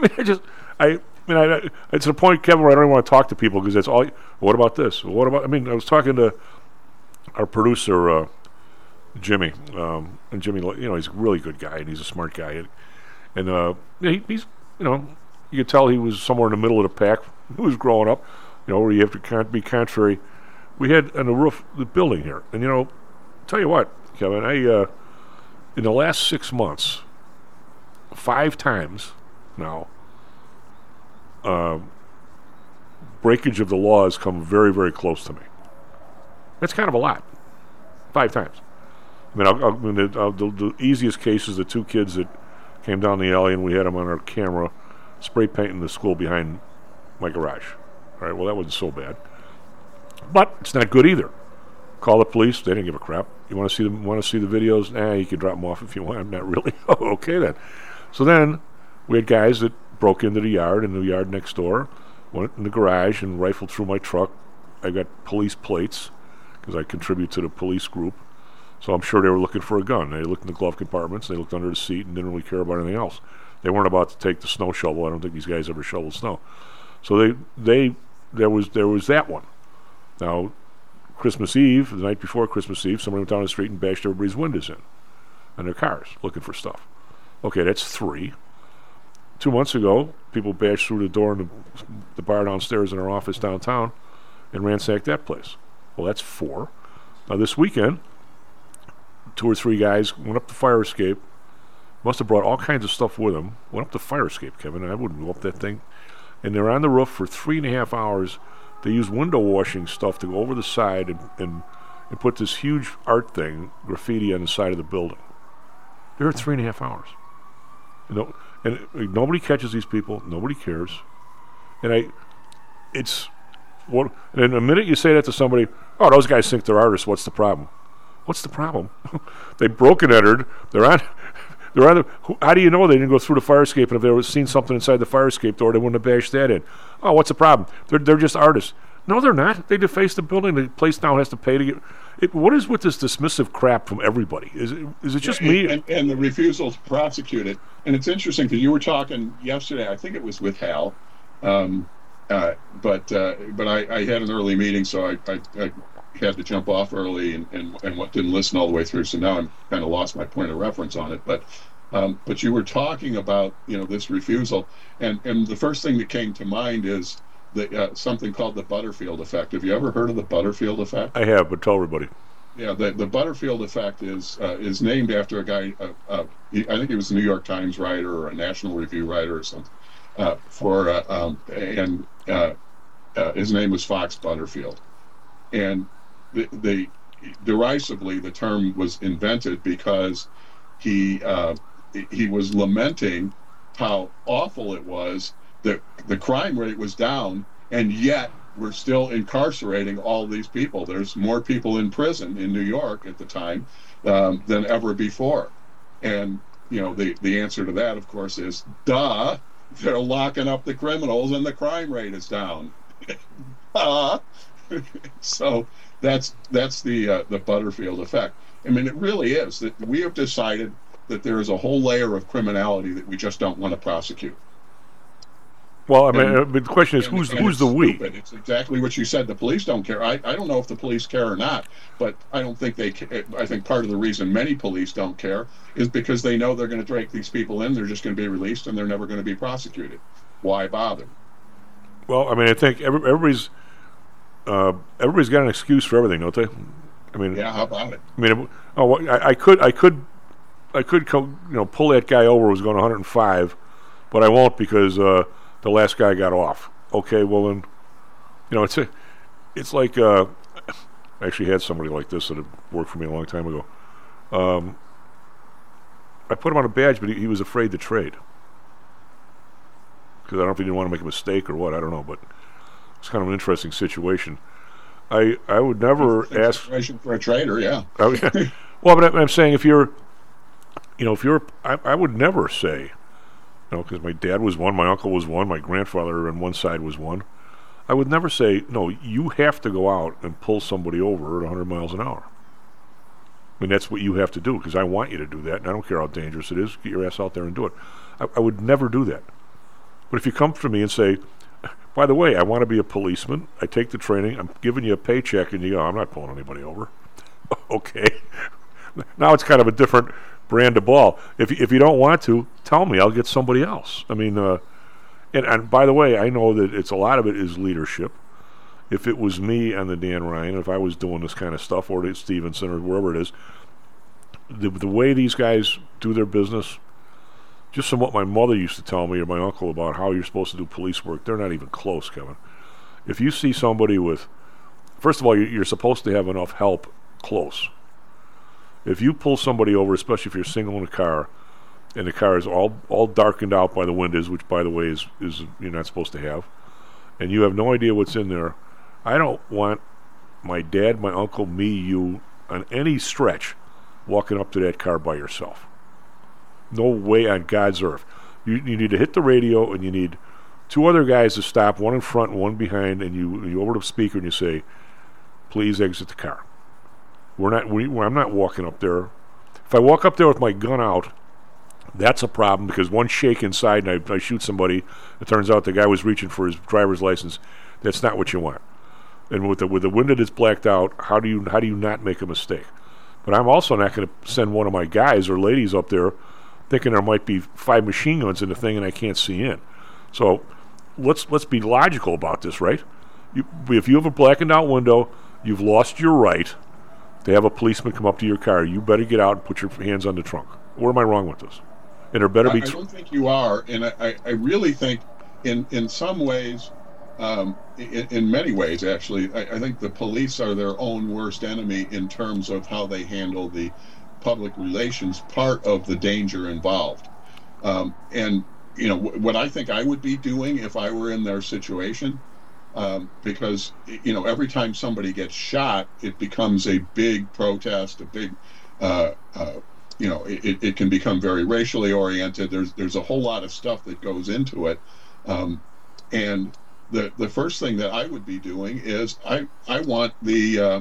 It's a point, Kevin, where I don't even want to talk to people because that's all. What about this? What about? I was talking to our producer, Jimmy, and Jimmy, he's a really good guy and he's a smart guy, and he's you could tell he was somewhere in the middle of the pack. He was growing up, where you have to be contrary. We had on the roof the building here, and tell you what, Kevin, in the last 6 months, 5 times now, breakage of the law has come very, very close to me. That's kind of a lot. 5 times. The easiest case is the 2 kids that came down the alley and we had them on our camera spray painting the school behind my garage. All right, well, that wasn't so bad. But it's not good either. Call the police. They didn't give a crap. You want to see them? Want to see the videos? You can drop them off if you want. Not really. Oh, okay then. So then we had guys that broke into the yard next door, went in the garage and rifled through my truck. I got police plates because I contribute to the police group. So I'm sure they were looking for a gun. They looked in the glove compartments. They looked under the seat and didn't really care about anything else. They weren't about to take the snow shovel. I don't think these guys ever shoveled snow. So there was that one. Now, Christmas Eve, the night before Christmas Eve, somebody went down the street and bashed everybody's windows in on their cars, looking for stuff. Okay, that's 3. 2 months ago, people bashed through the door in the bar downstairs in our office downtown and ransacked that place. Well, that's 4. Now, this weekend, 2 or 3 guys went up the fire escape, must have brought all kinds of stuff with them, went up the fire escape, Kevin, and I wouldn't go up that thing, and they're on the roof for 3.5 hours. They use window washing stuff to go over the side and put this huge art thing, graffiti, on the side of the building. They're at 3.5 hours. And nobody catches these people. Nobody cares. And the minute you say that to somebody, oh, those guys think they're artists. What's the problem? What's the problem? They broke and entered. They're on the. How do you know they didn't go through the fire escape? And if they were seen something inside the fire escape door, they wouldn't have bashed that in. Oh, what's the problem? They're just artists. No, they're not. They defaced the building. The place now has to pay to get. What is with this dismissive crap from everybody? Is it just me? And the refusal to prosecute it. And it's interesting because you were talking yesterday. I think it was with Hal, but I had an early meeting, so I had to jump off early and didn't listen all the way through. So now I'm kind of lost my point of reference on it. But you were talking about this refusal, and the first thing that came to mind is something called the Butterfield effect. Have you ever heard of the Butterfield effect? I have, but tell everybody. Yeah, the Butterfield effect is named after a guy. I think he was a New York Times writer or a National Review writer or something. His name was Fox Butterfield, and derisively the term was invented because he was lamenting how awful it was that the crime rate was down, and yet we're still incarcerating all these people. There's more people in prison in New York at the time than ever before. And the answer to that, of course, is duh. They're locking up the criminals and the crime rate is down. So that's the Butterfield effect. I mean, it really is that we have decided that there is a whole layer of criminality that we just don't want to prosecute. Well, I mean, the question is, who's the we? Stupid. It's exactly what you said. The police don't care. I don't know if the police care or not, but I don't think they care. I think part of the reason many police don't care is because they know they're going to drag these people in, they're just going to be released, and they're never going to be prosecuted. Why bother? Well, I mean, I think everybody's got an excuse for everything, don't they? I mean, yeah, how about it? I mean, I could pull that guy over who was going 105, but I won't because the last guy got off. Okay, well then, it's like I actually had somebody like this that had worked for me a long time ago. I put him on a badge, but he was afraid to trade because I don't know if he didn't want to make a mistake or what. I don't know, but it's kind of an interesting situation. I would never ask situation for a trader, yeah. Well, but I'm saying if you're, I would never say. Because my dad was one, my uncle was one, my grandfather on one side was one. I would never say, no, you have to go out and pull somebody over at 100 miles an hour. I mean, that's what you have to do, because I want you to do that, and I don't care how dangerous it is. Get your ass out there and do it. I would never do that. But if you come to me and say, by the way, I want to be a policeman, I take the training, I'm giving you a paycheck, and you go, I'm not pulling anybody over. Okay. Now it's kind of a different brand of ball. If you don't want to, tell me. I'll get somebody else. I mean, and by the way, I know that a lot of it is leadership. If it was me and the Dan Ryan, if I was doing this kind of stuff, or Stevenson, or wherever it is, the way these guys do their business, just from what my mother used to tell me or my uncle about how you're supposed to do police work, they're not even close, Kevin. If you see somebody with, first of all, you're supposed to have enough help close. If you pull somebody over, especially if you're single in a car, and the car is all darkened out by the windows, which, by the way, is you're not supposed to have, and you have no idea what's in there, I don't want my dad, my uncle, me, you, on any stretch, walking up to that car by yourself. No way on God's earth. You need to hit the radio, and you need two other guys to stop, one in front and one behind, and you over to the speaker and you say, please exit the car. I'm not walking up there. If I walk up there with my gun out, that's a problem, because one shake inside and I shoot somebody, it turns out the guy was reaching for his driver's license. That's not what you want. And with the window that's blacked out, how do you not make a mistake? But I'm also not going to send one of my guys or ladies up there thinking there might be 5 machine guns in the thing and I can't see in. So let's be logical about this, right? If you have a blackened out window, you've lost your right to have a policeman come up to your car. You better get out and put your hands on the trunk. Where am I wrong with this? And there better be. I don't think you are, and I really think, in some ways, in many ways actually, I think the police are their own worst enemy in terms of how they handle the public relations part of the danger involved. And what I think I would be doing if I were in their situation. Because every time somebody gets shot, it becomes a big protest, a big, it can become very racially oriented. There's a whole lot of stuff that goes into it, and the first thing that I would be doing is I want the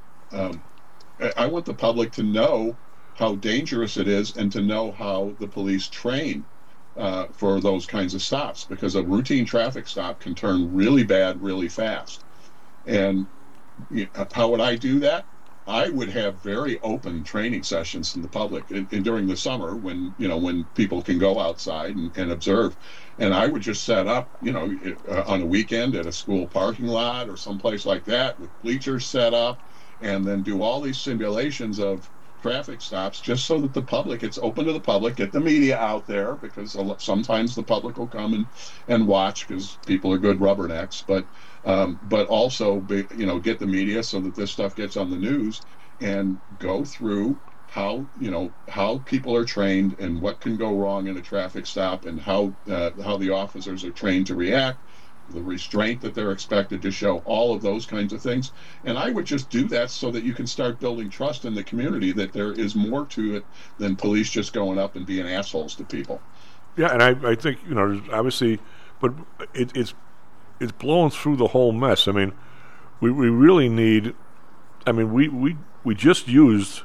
I want the public to know how dangerous it is and to know how the police train for those kinds of stops, because a routine traffic stop can turn really bad really fast. And how would I do that? I would have very open training sessions in the public and during the summer when people can go outside and observe. And I would just set up, on a weekend at a school parking lot or someplace like that with bleachers set up, and then do all these simulations of traffic stops just so that the public, it's open to the public, get the media out there, because sometimes the public will come and watch because people are good rubbernecks, but also get the media so that this stuff gets on the news, and go through how people are trained and what can go wrong in a traffic stop, and how the officers are trained to react, the restraint that they're expected to show, all of those kinds of things. And I would just do that so that you can start building trust in the community that there is more to it than police just going up and being assholes to people. Yeah, and I think, obviously, but it's blowing through the whole mess. I mean, we really need, I mean, we just used,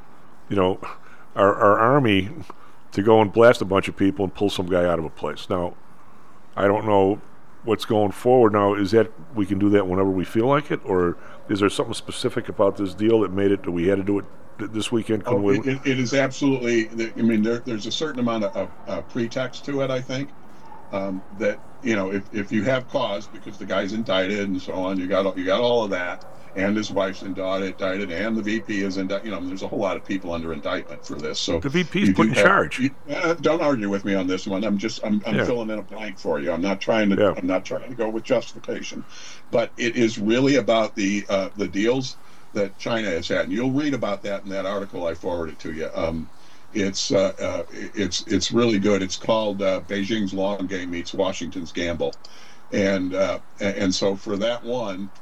our army to go and blast a bunch of people and pull some guy out of a place. Now, I don't know what's going forward now. Is that we can do that whenever we feel like it, or is there something specific about this deal that made it that we had to do it this weekend? It is absolutely. I mean, there's a certain amount of pretext to it. I think that if you have cause, because the guy's indicted and so on, you got all of that, and his wife's indicted, and the VP is indicted. There's a whole lot of people under indictment for this. So the VP's put in charge. Don't argue with me on this one. I'm filling in a blank for you. I'm not trying to go with justification, but it is really about the deals that China has had, and you'll read about that in that article I forwarded to you. It's really good. It's called Beijing's Long Game Meets Washington's Gamble, and so for that one.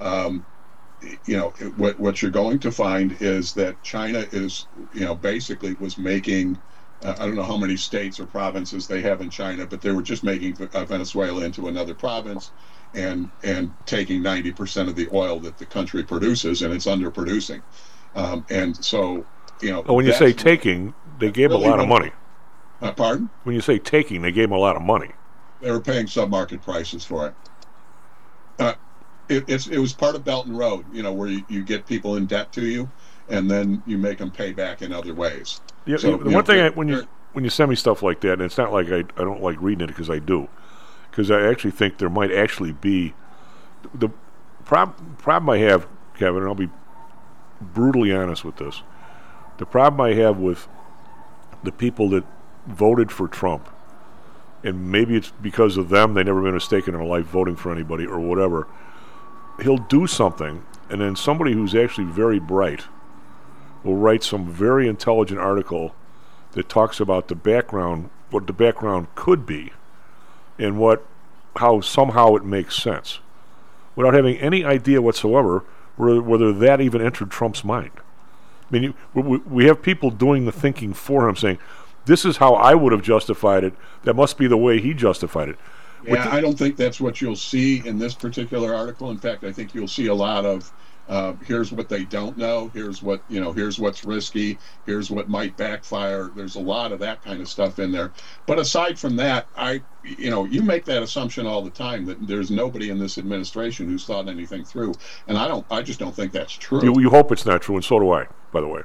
What you're going to find is that China is, basically was making, I don't know how many states or provinces they have in China, but they were just making Venezuela into another province and taking 90% of the oil that the country produces, and it's underproducing. And so, when you say taking, they gave really a lot of money. Pardon? When you say taking, they gave them a lot of money. They were paying sub-market prices for it. It was part of Belt and Road, where you get people in debt to you, and then you make them pay back in other ways. Yeah, so, the one thing when you send me stuff like that, and it's not like I don't like reading it, because I do, because I actually think there might actually be the problem I have, Kevin, and I'll be brutally honest with this. The problem I have with the people that voted for Trump, and maybe it's because of them, they never made a mistake in their life voting for anybody or whatever. He'll do something, and then somebody who's actually very bright will write some very intelligent article that talks about the background, what the background could be, and how somehow it makes sense, without having any idea whatsoever whether that even entered Trump's mind. I mean, we have people doing the thinking for him, saying, this is how I would have justified it. That must be the way he justified it. Yeah, I don't think that's what you'll see in this particular article. In fact, I think you'll see a lot of here's what they don't know, here's what's risky, here's what might backfire. There's a lot of that kind of stuff in there. But aside from that, you make that assumption all the time that there's nobody in this administration who's thought anything through, and I just don't think that's true. You hope it's not true, and so do I, by the way.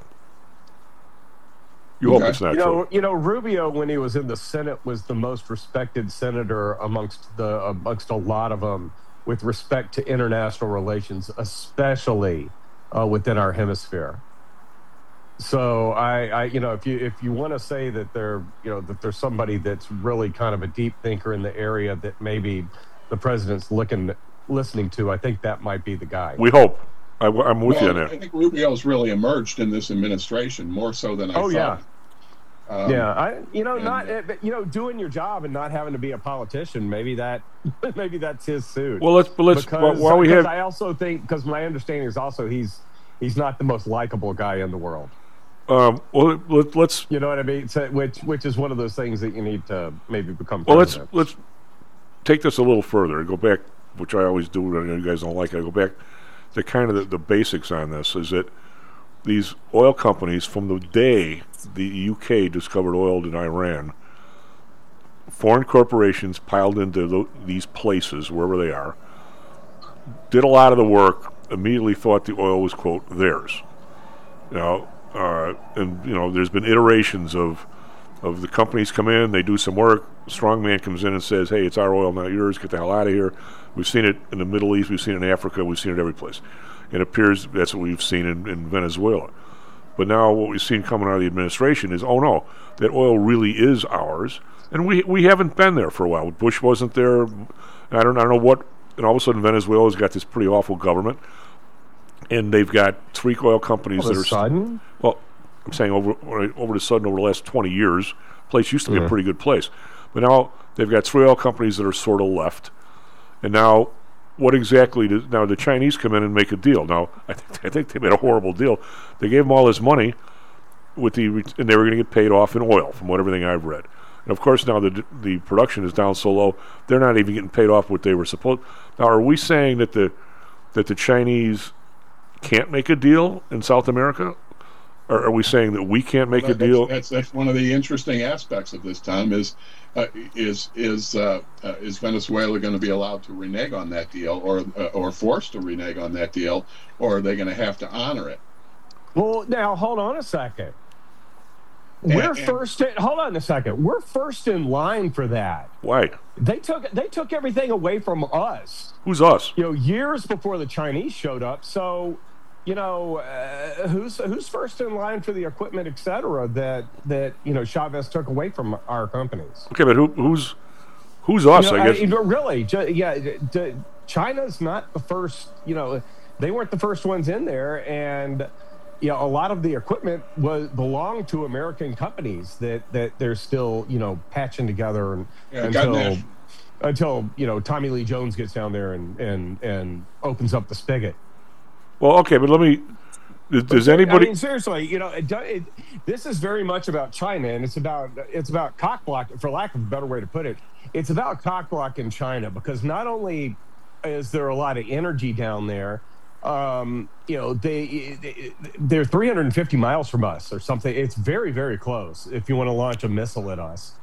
You hope it's not true. Rubio, when he was in the Senate, was the most respected senator amongst a lot of them with respect to international relations, especially within our hemisphere. So if you want to say that that there's somebody that's really kind of a deep thinker in the area that maybe the president's listening to, I think that might be the guy. We hope. I'm with you on that. I think Rubio's really emerged in this administration more so than I thought. Yeah. Doing your job and not having to be a politician, maybe that's his suit. Well, I also think, because my understanding is also he's not the most likable guy in the world. Let's. You know what I mean? So, which is one of those things that you need to maybe become. Well, let's take this a little further and go back which I always do, and you guys don't like it, I go back to kind of the basics on this, is that these oil companies, from the day the UK discovered oil in Iran, foreign corporations piled into these places, wherever they are, did a lot of the work, immediately thought the oil was, quote, theirs. And there's been iterations of the companies come in, they do some work, strongman comes in and says, hey, it's our oil, not yours, get the hell out of here. We've seen it in the Middle East, we've seen it in Africa, we've seen it every place. It appears that's what we've seen in Venezuela. But now what we've seen coming out of the administration is, oh no, that oil really is ours, and we haven't been there for a while. Bush wasn't there. I don't know what, and all of a sudden Venezuela's got this pretty awful government, and they've got three oil companies that are sudden. Well, I'm saying over the sudden, over the last 20 years, the place used to be a pretty good place, but now they've got three oil companies that are sort of left, and now. What exactly? Now the Chinese come in and make a deal. Now I think they made a horrible deal. They gave them all this money and they were going to get paid off in oil, from everything I've read. And of course now the production is down so low, they're not even getting paid off what they were supposed. Now, are we saying that the Chinese can't make a deal in South America? Or are we saying that we can't make a deal? That's one of the interesting aspects of this, Tom. Is Venezuela going to be allowed to renege on that deal, or forced to renege on that deal, or are they going to have to honor it? Well, now hold on a second. Hold on a second. We're first in line for that. Why? They took everything away from us. Who's us? Years before the Chinese showed up. So. Who's first in line for the equipment, et cetera, that Chavez took away from our companies? Okay, but who's us? I guess really, China's not the first. They weren't the first ones in there, and a lot of the equipment belonged to American companies that they're still patching together until Tommy Lee Jones gets down there and opens up the spigot. Well, okay, but does anybody? I mean, seriously, this is very much about China, and it's about cock blocking, for lack of a better way to put it. It's about cock blocking China, because not only is there a lot of energy down there, they're 350 miles from us or something. It's very, very close if you want to launch a missile at us.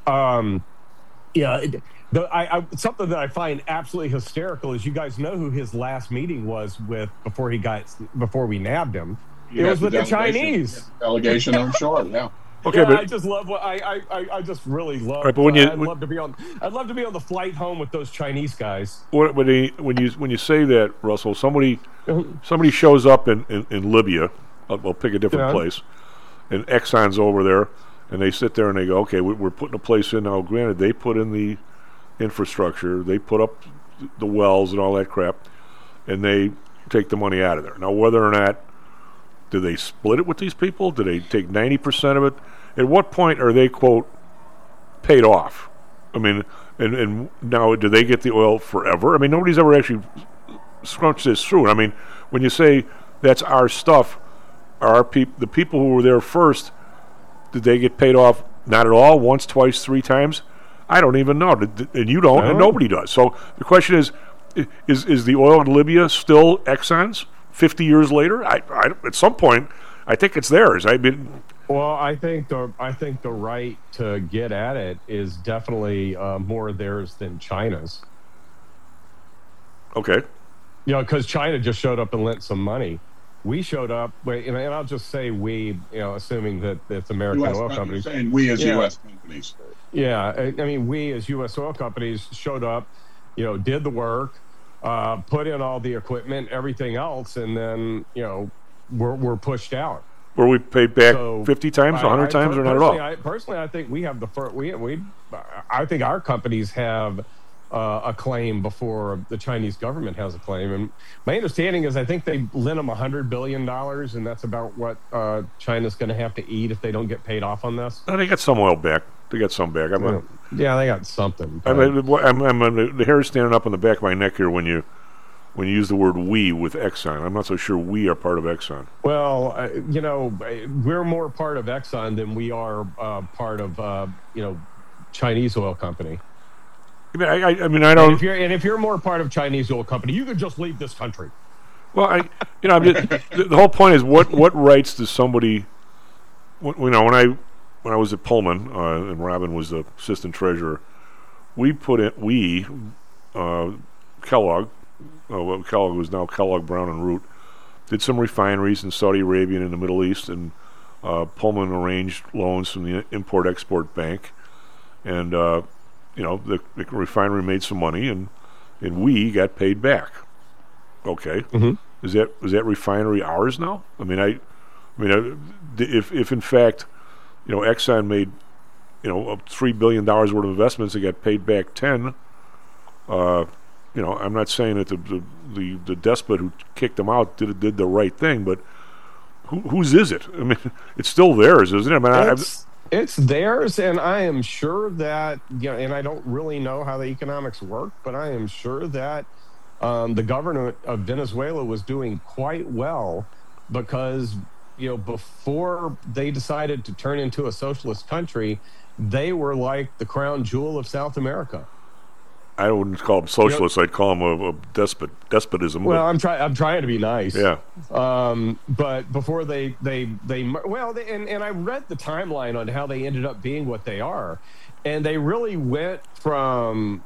Something that I find absolutely hysterical is, you guys know who his last meeting was with before we nabbed him. It was with the Chinese delegation on shore. Yeah. Okay, but I just love what I just really love. Right, but I'd love to be on the flight home with those Chinese guys. When you say that, Russell, somebody shows up in Libya. I'll pick a different place, and Exxon's over there, and they sit there and they go, okay, we're putting a place in now. Granted, they put in the infrastructure, they put up the wells and all that crap, and they take the money out of there. Now, whether or not, do they split it with these people? Do they take 90% of it? At what point are they, quote, paid off? I mean, and now, do they get the oil forever? I mean, nobody's ever actually scrunched this through. I mean, when you say that's our stuff, the people who were there first, did they get paid off? Not at all? Once, twice, three times? I don't even know, and you don't, and nobody does. So the question is the oil in Libya still Exxon's 50 years later? I at some point, I think it's theirs. I mean, well, I think the right to get at it is definitely more theirs than China's. Okay. Because China just showed up and lent some money. We showed up, and I'll just say we, assuming that it's American oil companies. You're saying we as U.S. companies. Yeah, I mean, we as U.S. oil companies showed up, did the work, put in all the equipment, everything else, and then, we're pushed out. Were we paid back 50 times, 100 times, or not at all? I think we have the first. I think our companies have a claim before the Chinese government has a claim. And my understanding is, I think they lent them $100 billion, and that's about what China's going to have to eat if they don't get paid off on this. They got some oil back. They got some back. They got something. The hair is standing up on the back of my neck here when you use the word "we" with Exxon. I'm not so sure we are part of Exxon. Well, we're more part of Exxon than we are part of, Chinese oil company. I mean, I And don't. if you're more part of Chinese oil company, you could just leave this country. Well, I'm just, the whole point is what rights does somebody? When I was at Pullman and Robin was the assistant treasurer, Kellogg, Kellogg was now Kellogg Brown and Root, did some refineries in Saudi Arabia and in the Middle East, and Pullman arranged loans from the Import-Export Bank, and the refinery made some money, and we got paid back. Okay, is that refinery ours now? I mean, if in fact, Exxon made, $3 billion worth of investments, they got paid back 10. I'm not saying that the despot who kicked them out did the right thing, but whose is it? I mean, it's still theirs, isn't it? I mean, it's theirs, and I am sure that, and I don't really know how the economics work, but I am sure that the government of Venezuela was doing quite well because, before they decided to turn into a socialist country, they were like the crown jewel of South America. I wouldn't call them socialists. I'd call them a despotism. Well, I'm trying to be nice. Yeah. But before and I read the timeline on how they ended up being what they are, and they really went from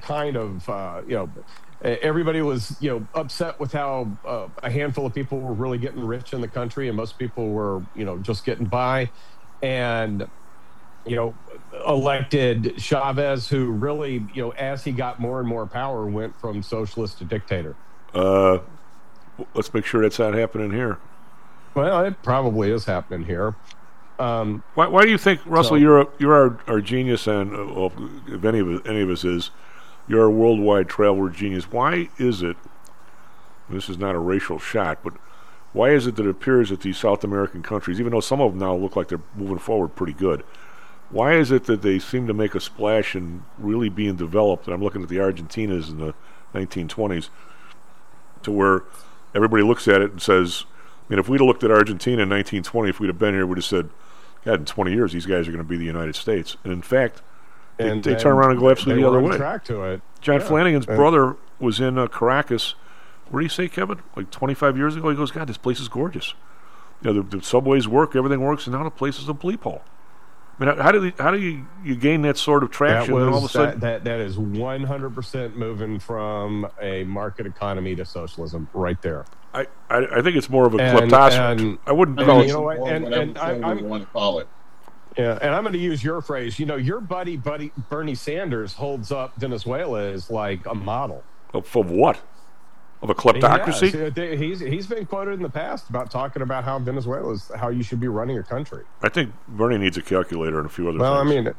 everybody was upset with how a handful of people were really getting rich in the country, and most people were just getting by, and elected Chavez, who really, as he got more and more power, went from socialist to dictator. Let's make sure that's not happening here. Well, it probably is happening here. Why do you think, Russell? You're our genius, and if any of us is, you're a worldwide traveler genius. Why is it? This is not a racial shot, but why is it that it appears that these South American countries, even though some of them now look like they're moving forward pretty good, why is it that they seem to make a splash in really being developed? And I'm looking at the Argentinas in the 1920s, to where everybody looks at it and says, if we'd have looked at Argentina in 1920, if we'd have been here, we'd have said, God, in 20 years, these guys are going to be the United States. And in fact, they turn around and go absolutely the other way. Track to it. John Flanagan's brother was in Caracas. What do you say, Kevin? Like 25 years ago, he goes, God, this place is gorgeous. The subways work, everything works, and now the place is a bleep hole. I mean, how do you gain that sort of traction? And all of a sudden, that is 100% moving from a market economy to socialism, right there. I think it's more of a kleptocracy. I wouldn't call it. I want to call it. Yeah, and I'm going to use your phrase. Your buddy Bernie Sanders holds up Venezuela as like a model. Of what? Of a kleptocracy? He's been quoted in the past about talking about how Venezuela is how you should be running your country. I think Bernie needs a calculator and a few other things. Well, I mean,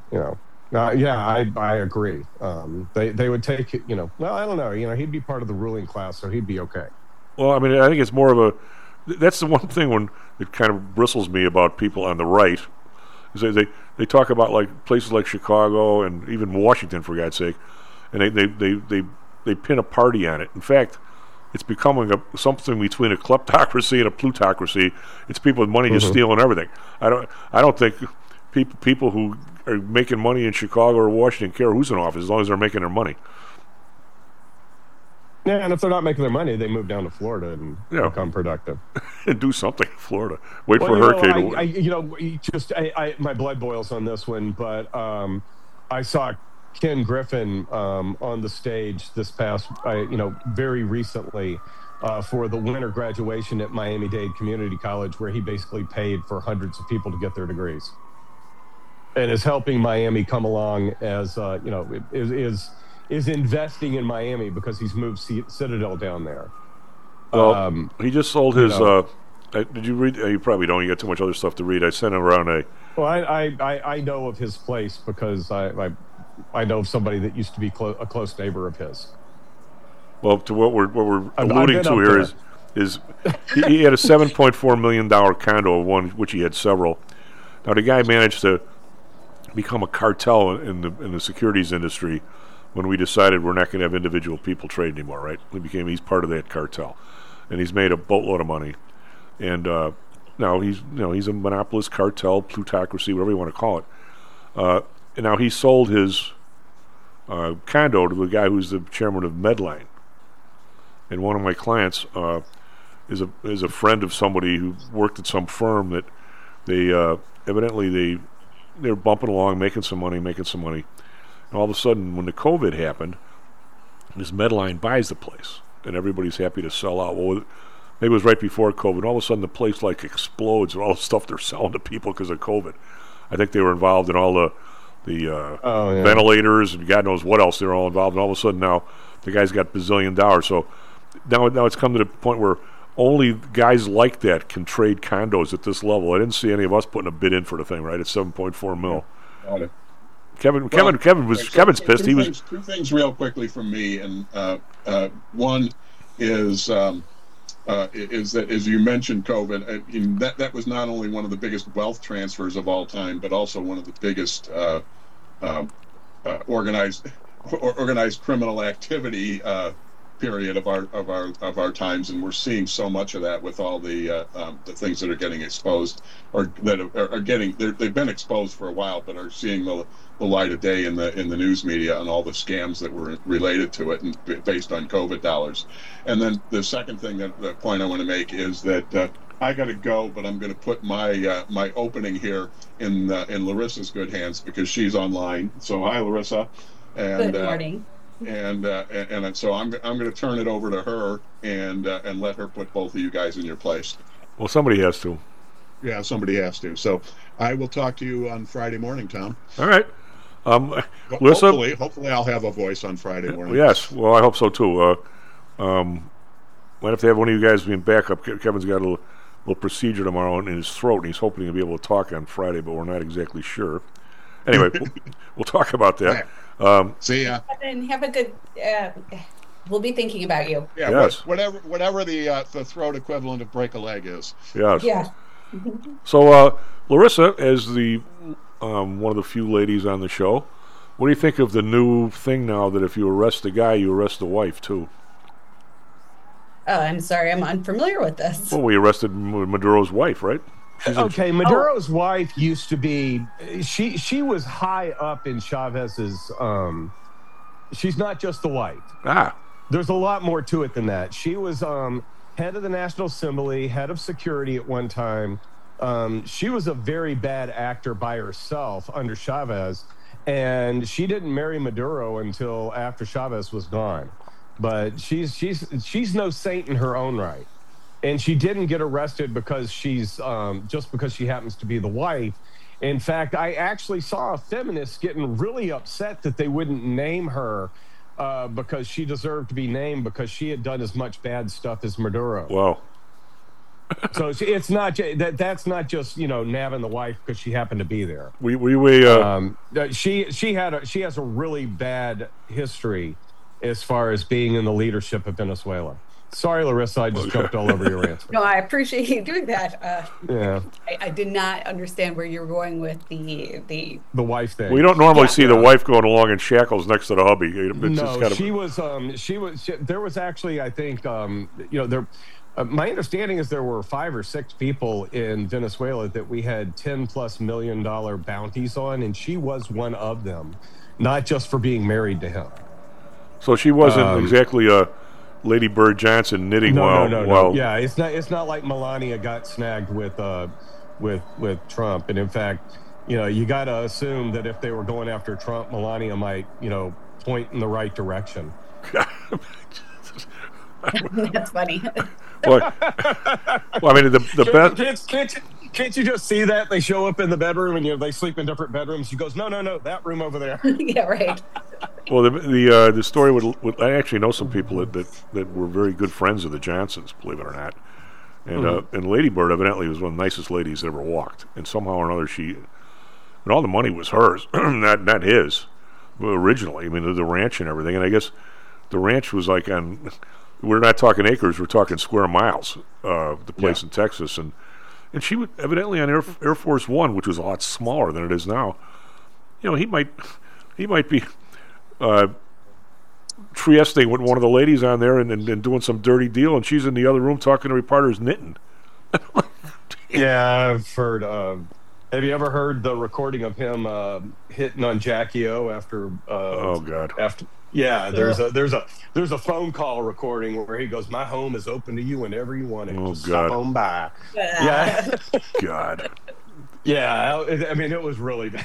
I agree. They would take it, well, I don't know. He'd be part of the ruling class, so he'd be okay. Well, I mean, I think it's more of a. That's the one thing when it kind of bristles me about people on the right. Is they talk about like places like Chicago and even Washington, for God's sake, and they pin a party on it. In fact, it's becoming something between a kleptocracy and a plutocracy. It's people with money just stealing everything. I don't think people who are making money in Chicago or Washington care who's in office as long as they're making their money. Yeah, and if they're not making their money, they move down to Florida and become productive. And do something in Florida. Wait for a hurricane. My blood boils on this one, but I saw Ken Griffin on the stage this past, very recently for the winter graduation at Miami-Dade Community College, where he basically paid for hundreds of people to get their degrees, and is helping Miami come along as is investing in Miami because he's moved Citadel down there. Well, he just sold his. Did you read? You probably don't. You got too much other stuff to read. I sent him around a. Well, I know of his place because I know of somebody that used to be a close neighbor of his. Well, to what we're alluding to here is he had a $7.4 million condo, one which he had several. Now the guy managed to become a cartel in the securities industry when we decided we're not going to have individual people trade anymore. Right? He's part of that cartel, and he's made a boatload of money, and now he's a monopolist, cartel, plutocracy, whatever you want to call it. And now he sold his condo to the guy who's the chairman of Medline. And one of my clients is a friend of somebody who worked at some firm that they evidently they're bumping along, making some money. And all of a sudden, when the COVID happened, this Medline buys the place, and everybody's happy to sell out. Well, maybe it was right before COVID. And all of a sudden, the place like explodes with all the stuff they're selling to people because of COVID. I think they were involved in all the ventilators and God knows what else they're all involved in. All of a sudden now, the guy's got $bazillion. So now it's come to the point where only guys like that can trade condos at this level. I didn't see any of us putting a bid in for the thing, right? It's $7.4 million. Got it. Kevin's pissed. Two things real quickly from me, and one is that, as you mentioned, COVID, that was not only one of the biggest wealth transfers of all time, but also one of the biggest organized criminal activity period of our times, and we're seeing so much of that with all the things that are getting exposed, or that are getting they've been exposed for a while, but are seeing the light of day in the news media and all the scams that were related to it and based on COVID dollars. And then the second thing, the point I want to make is that I got to go, but I'm going to put my opening here in Larissa's good hands because she's online. So hi, Larissa. And, good morning. And so I'm going to turn it over to her and let her put both of you guys in your place. Well, somebody has to. Yeah, somebody has to. So I will talk to you on Friday morning, Tom. All right. Larissa, hopefully I'll have a voice on Friday morning. Yes, well, I hope so too. Might have to have one of you guys being backup. Kevin's got a little procedure tomorrow in his throat, and he's hoping to be able to talk on Friday, but we're not exactly sure. Anyway, we'll talk about that. See ya. And have a good. We'll be thinking about you. Yeah. Yes. Whatever the throat equivalent of break a leg is. Yes. Yeah. So, Larissa, as the one of the few ladies on the show, what do you think of the new thing now that if you arrest the guy, you arrest the wife too? Oh, I'm sorry, I'm unfamiliar with this. Well, we arrested Maduro's wife, right? Maduro's wife used to be. She was high up in Chavez's. She's not just the wife. There's a lot more to it than that. She was head of the National Assembly, head of security at one time. She was a very bad actor by herself under Chavez, and she didn't marry Maduro until after Chavez was gone. But she's no saint in her own right, and she didn't get arrested because she's just because she happens to be the wife. In fact, I actually saw a feminist getting really upset that they wouldn't name her because she deserved to be named because she had done as much bad stuff as Maduro. Wow. So it's not that's not just nabbing the wife because she happened to be there. She has a really bad history as far as being in the leadership of Venezuela. Sorry, Larissa, I just jumped all over your answer. No, I appreciate you doing that. Yeah, I did not understand where you were going with the wife thing. We don't normally see the wife going along in shackles next to the hubby. There was actually, I think, there. My understanding is there were 5 or 6 people in Venezuela that we had $10+ million bounties on, and she was one of them, not just for being married to him. So she wasn't exactly a Lady Bird Johnson knitting No. Yeah, it's not like Melania got snagged with Trump, and in fact, you got to assume that if they were going after Trump, Melania might point in the right direction. That's funny. Well, I mean, the best. Can't you just see that they show up in the bedroom and they sleep in different bedrooms? She goes, no, that room over there. Yeah, right. Well, the story would I actually know some people that were very good friends of the Johnsons, believe it or not, and Lady Bird evidently was one of the nicest ladies that ever walked, and somehow or another and all the money was hers, not his, originally. I mean, the ranch and everything, and I guess the ranch was like on. We're not talking acres; we're talking square miles. The place in Texas, and she would evidently on Air Force One, which was a lot smaller than it is now. He might be triesting with one of the ladies on there and doing some dirty deal, and she's in the other room talking to reporters knitting. Yeah, I've heard. Have you ever heard the recording of him hitting on Jackie O after? Oh God! There's a phone call recording where he goes, "My home is open to you whenever you want it. Oh Just God! Stop on by." Yeah. God. Yeah, I mean, it was really bad.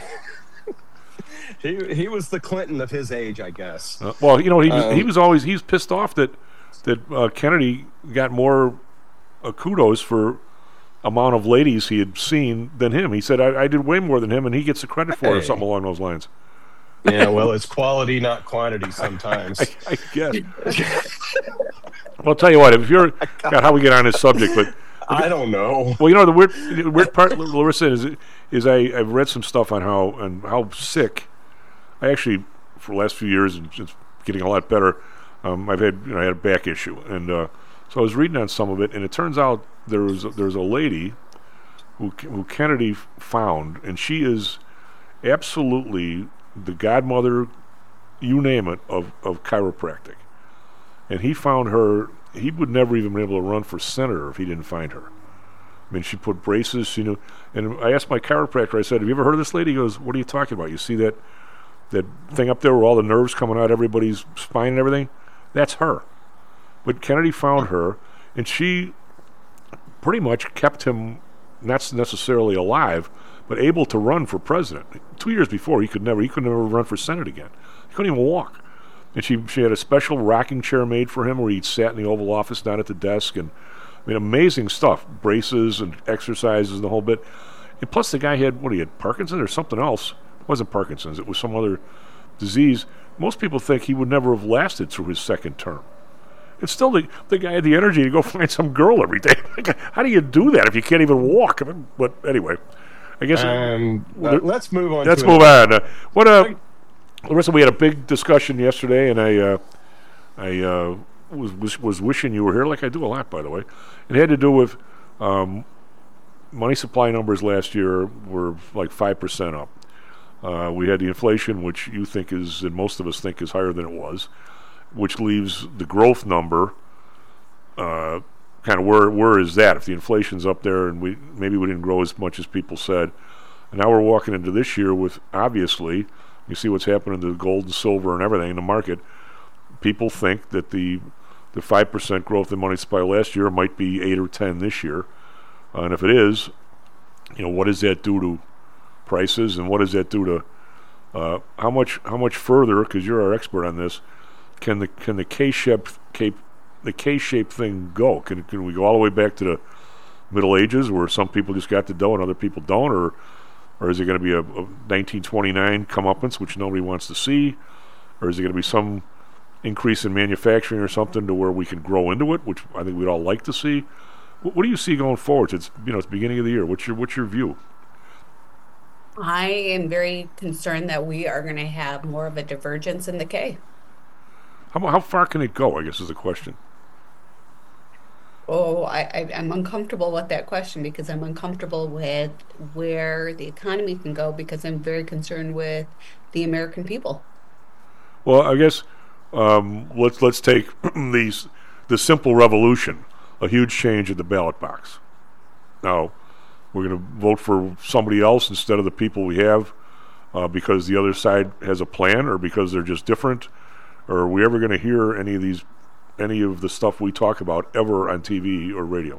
He was the Clinton of his age, I guess. Well, he was pissed off that Kennedy got more kudos for amount of ladies he had seen than him. He said, I did way more than him, and he gets the credit for it, or something along those lines. Yeah, well, it's quality, not quantity sometimes. I guess. Well, I'll tell you what, if you're... God, how we get on this subject, but... I don't know. Well, the weird part, Larissa, is I've read some stuff on how sick... I actually, for the last few years, and it's getting a lot better, I've had I had a back issue, and so I was reading on some of it, and it turns out there's a lady who Kennedy found, and she is absolutely the godmother, you name it, of chiropractic. And he found her. He would never even be able to run for senator if he didn't find her. I mean, she put braces, And I asked my chiropractor, I said, "Have you ever heard of this lady?" He goes, "What are you talking about? You see that thing up there where all the nerves coming out everybody's spine and everything? That's her." But Kennedy found her, and she pretty much kept him not necessarily alive, but able to run for president. 2 years before, he could never run for Senate again. He couldn't even walk. And she had a special rocking chair made for him where he sat in the Oval Office down at the desk, and I mean, amazing stuff, braces and exercises and the whole bit. And plus the guy had, he had Parkinson's or something else. It wasn't Parkinson's, it was some other disease. Most people think he would never have lasted through his second term. And still the guy had the energy to go find some girl every day. How do you do that if you can't even walk? I mean, but anyway, I guess... let's move on. Let's move on. Larissa, we had a big discussion yesterday, and I was wishing you were here, like I do a lot, by the way. It had to do with money supply numbers last year were like 5% up. We had the inflation, which you think is, and most of us think is higher than it was, which leaves the growth number kind of where is that? If the inflation's up there and maybe we didn't grow as much as people said. And now we're walking into this year with, obviously, you see what's happening to the gold and silver and everything in the market. People think that the 5% growth in money supply last year might be 8 or 10 this year. And if it is, what does that do to prices, and what does that do to how much further, because you're our expert on this, can the K-shaped thing go? Can we go all the way back to the Middle Ages where some people just got the dough and other people don't, or is it going to be a 1929 comeuppance, which nobody wants to see, or is it going to be some increase in manufacturing or something to where we can grow into it, which I think we'd all like to see? What do you see going forward? It's it's the beginning of the year. What's your view? I am very concerned that we are going to have more of a divergence in the K. How far can it go, I guess, is the question. Oh, I'm uncomfortable with that question because I'm uncomfortable with where the economy can go because I'm very concerned with the American people. Well, I guess let's take the simple revolution, a huge change at the ballot box. Now, we're going to vote for somebody else instead of the people we have because the other side has a plan or because they're just different? Or are we ever going to hear any of the stuff we talk about ever on TV or radio?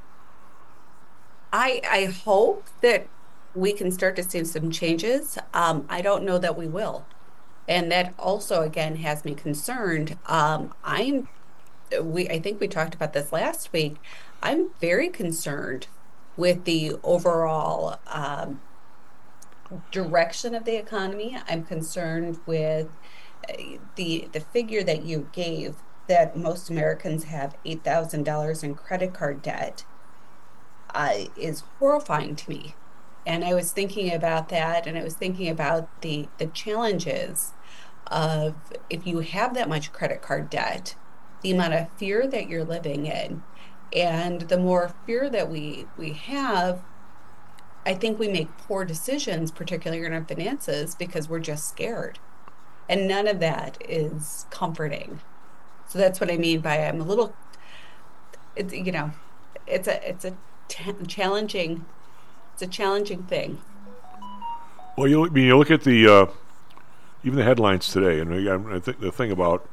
I hope that we can start to see some changes. I don't know that we will. And that also, again, has me concerned. I think we talked about this last week. I'm very concerned with the overall direction of the economy. I'm concerned with the figure that you gave, that most Americans have $8,000 in credit card debt, is horrifying to me. And I was thinking about that, and I was thinking about the challenges of if you have that much credit card debt, the amount of fear that you're living in. And the more fear that we have, I think we make poor decisions, particularly in our finances, because we're just scared. And none of that is comforting. So that's what I mean by I'm a little, it's a challenging thing. Well, you look at the even the headlines today, and I think the thing about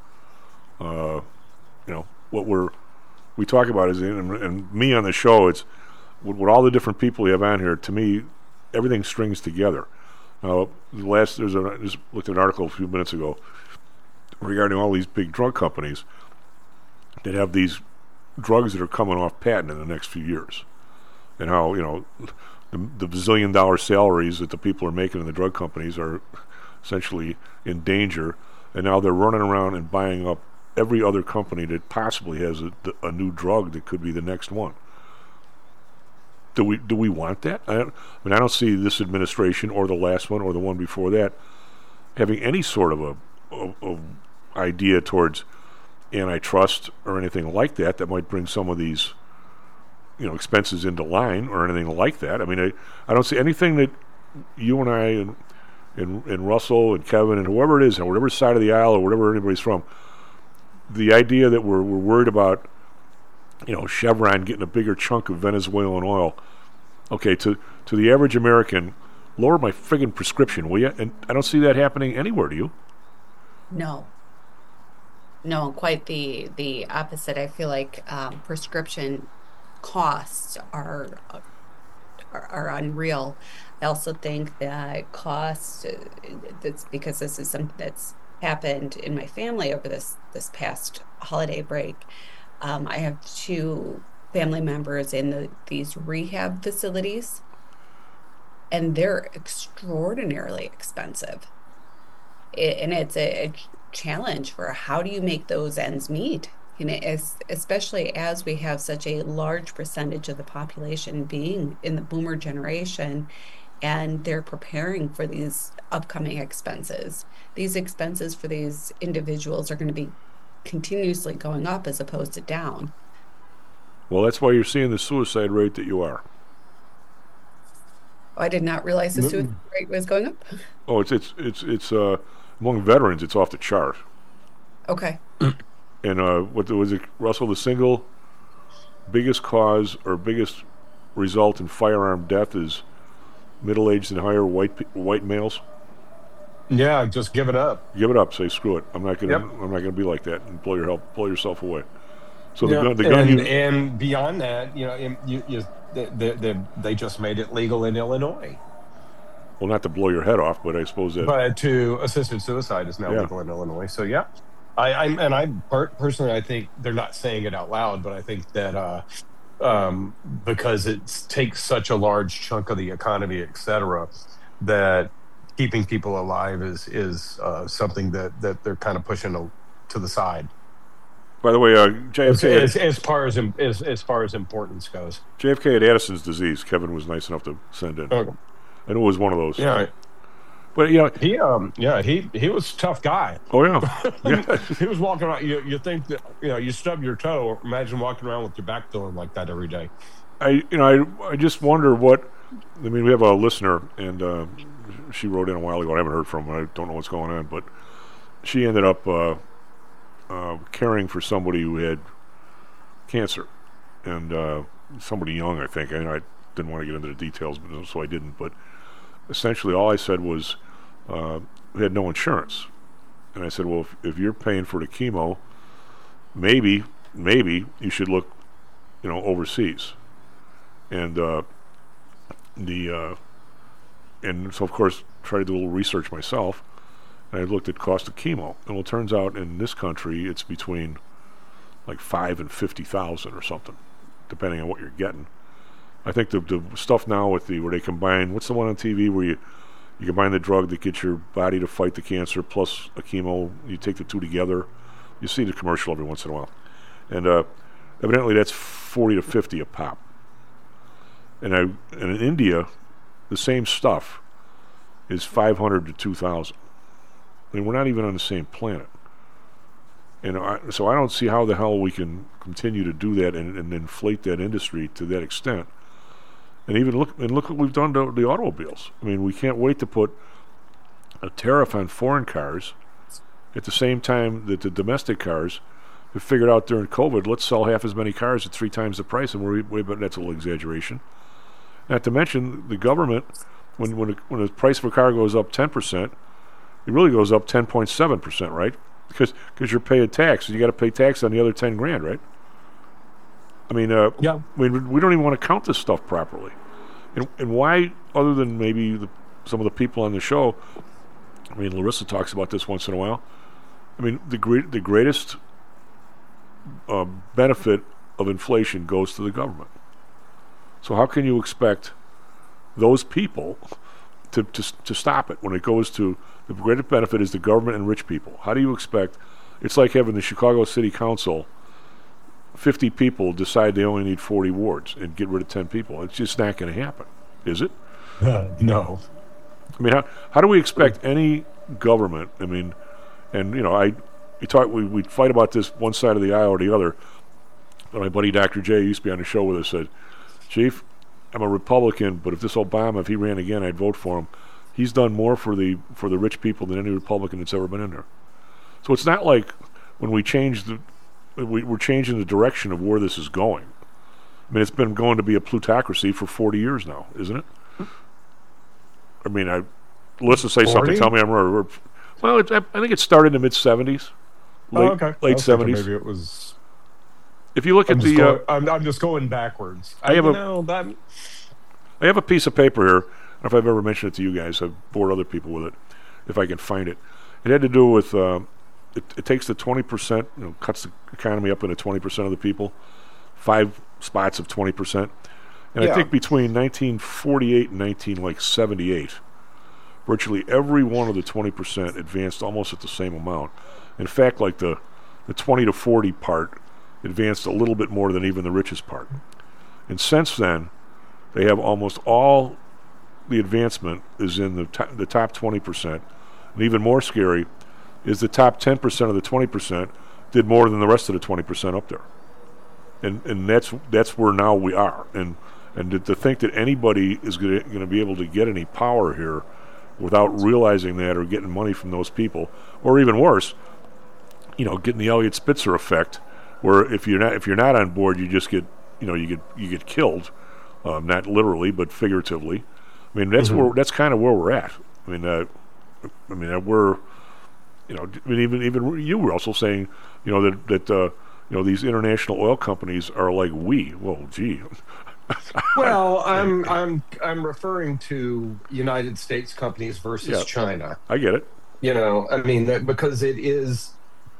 what we talk about is, and me on the show, it's with all the different people you have on here. To me, everything strings together. I just looked at an article a few minutes ago regarding all these big drug companies that have these drugs that are coming off patent in the next few years, and how the bazillion-dollar salaries that the people are making in the drug companies are essentially in danger, and now they're running around and buying up every other company that possibly has a new drug that could be the next one. Do we want that? I don't see this administration or the last one or the one before that having any sort of a idea towards antitrust or anything like that might bring some of these expenses into line or anything like that. I mean, I don't see anything that you and I and Russell and Kevin and whoever it is, and whatever side of the aisle or whatever anybody's from, the idea that we're worried about Chevron getting a bigger chunk of Venezuelan oil. Okay, to the average American, lower my friggin' prescription, will you? And I don't see that happening anywhere, do you? No, quite the opposite. I feel like prescription costs are unreal. I also think that cost, that's because this is something that's happened in my family over this past holiday break. I have 2 family members in these rehab facilities, and they're extraordinarily expensive. And it's a challenge for how do you make those ends meet? Especially as we have such a large percentage of the population being in the boomer generation, and they're preparing for these upcoming expenses. These expenses for these individuals are going to be continuously going up as opposed to down. Well, that's why you're seeing the suicide rate that you are. I did not realize the suicide rate was going up. Oh, it's among veterans, it's off the chart. Okay. And what was it, Russell? The single biggest cause or biggest result in firearm death is middle-aged and higher white males. Yeah, just give it up. Give it up. Say screw it. I'm not gonna be like that and blow yourself away. So the gun and beyond that, they just made it legal in Illinois. Well, not to blow your head off, but I suppose that. But to assisted suicide is now legal in Illinois. So yeah, I personally, I think they're not saying it out loud, but I think that because it takes such a large chunk of the economy, et cetera, that keeping people alive is something that they're kind of pushing to the side. By the way, JFK as far as importance goes, JFK had Addison's disease. Kevin was nice enough to send in. Okay. I knew it was one of those. Yeah, but he was a tough guy. Oh yeah, he was walking around. You think that you stub your toe. Imagine walking around with your back feeling like that every day. I just wonder what. I mean, we have a listener, and she wrote in a while ago. I haven't heard from her. I don't know what's going on, but she ended up caring for somebody who had cancer, and somebody young, I think. I didn't want to get into the details, so I didn't. But essentially, all I said was we had no insurance, and I said, well, if you're paying for the chemo, maybe you should look, overseas, and and so of course tried to do a little research myself. And I looked at cost of chemo, and it turns out in this country it's between like $5,000 and $50,000 or something, depending on what you're getting. I think the stuff now with where they combine, what's the one on TV where you combine the drug that gets your body to fight the cancer plus a chemo, you take the two together. You see the commercial every once in a while, and evidently that's $40 to $50 a pop. And in India, the same stuff is $500 to $2,000. I mean, we're not even on the same planet. And so I don't see how the hell we can continue to do that and inflate that industry to that extent. And even look what we've done to the automobiles. I mean, we can't wait to put a tariff on foreign cars at the same time that the domestic cars have figured out during COVID, let's sell half as many cars at 3 times the price, and but that's a little exaggeration. Not to mention the government when the price of a car goes up 10%, it really goes up 10.7%, right? Because you're paying tax, and you got to pay tax on the other 10 grand, right? I mean, Yeah. I mean, we don't even want to count this stuff properly. And why, other than maybe some of the people on the show, I mean, Larissa talks about this once in a while. I mean, the greatest benefit of inflation goes to the government. So how can you expect those people to stop it when it goes to the greatest benefit is the government and rich people? How do you expect? It's like having the Chicago City Council, 50 people decide they only need 40 wards and get rid of 10 people. It's just not going to happen, is it? No. I mean, how do we expect any government? I mean, and you know, we fight about this one side of the aisle or the other. But my buddy Dr. J used to be on the show with us, said, Chief, I'm a Republican, but if if he ran again, I'd vote for him. He's done more for the rich people than any Republican that's ever been in there. So it's not like when we changed we're changing the direction of where this is going. I mean, it's been going to be a plutocracy for 40 years now, isn't it? I mean, let's just say 40? something. Tell me I'm wrong. Well, I think it started in the mid 70s, late Okay. late I was thinking 70s. Maybe it was. If you look at I'm just going backwards. I have a piece of paper here. I don't know if I've ever mentioned it to you guys. I've bored other people with it, if I can find it. It had to do with it takes the 20%, cuts the economy up into 20% of the people, 5 spots of 20%. And I think between 1948 and 1978, virtually every one of the 20% advanced almost at the same amount. In fact, like the 20 to 40 part advanced a little bit more than even the richest part. And since then, they have almost all the advancement is in the top 20%. And even more scary is the top 10% of the 20% did more than the rest of the 20% up there. And that's where now we are. And to think that anybody is going to be able to get any power here without realizing that or getting money from those people, or even worse, getting the Elliot Spitzer effect, where if you're not on board, you just get you get killed, not literally but figuratively. I mean, that's kind of where we're at. I mean, we're even you were also saying that these international oil companies are like we. Well, gee. Well, I'm referring to United States companies versus China. I get it. I mean, because it is,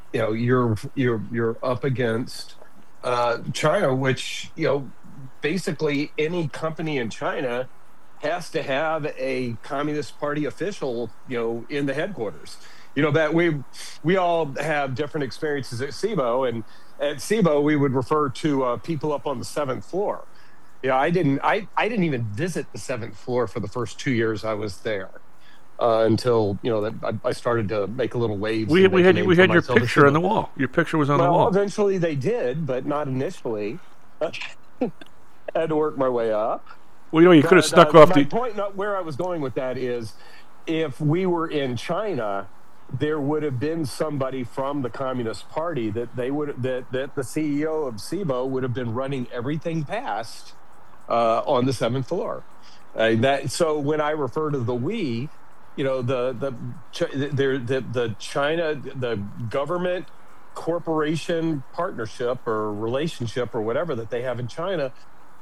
you're up against China, which basically any company in China has to have a Communist Party official, in the headquarters. That we all have different experiences at SIBO, and at SIBO we would refer to people up on the 7th floor. I didn't even visit the 7th floor for the first 2 years I was there, until that I started to make a little waves. We had your picture on the wall. Your picture was on the wall. Eventually they did, but not initially. I had to work my way up. Well, you could have stuck off my point. Not where I was going with that is, if we were in China, there would have been somebody from the Communist Party that the CEO of SIBO would have been running everything past on the 7th floor. So when I refer to the we, the China, the government corporation partnership or relationship or whatever that they have in China,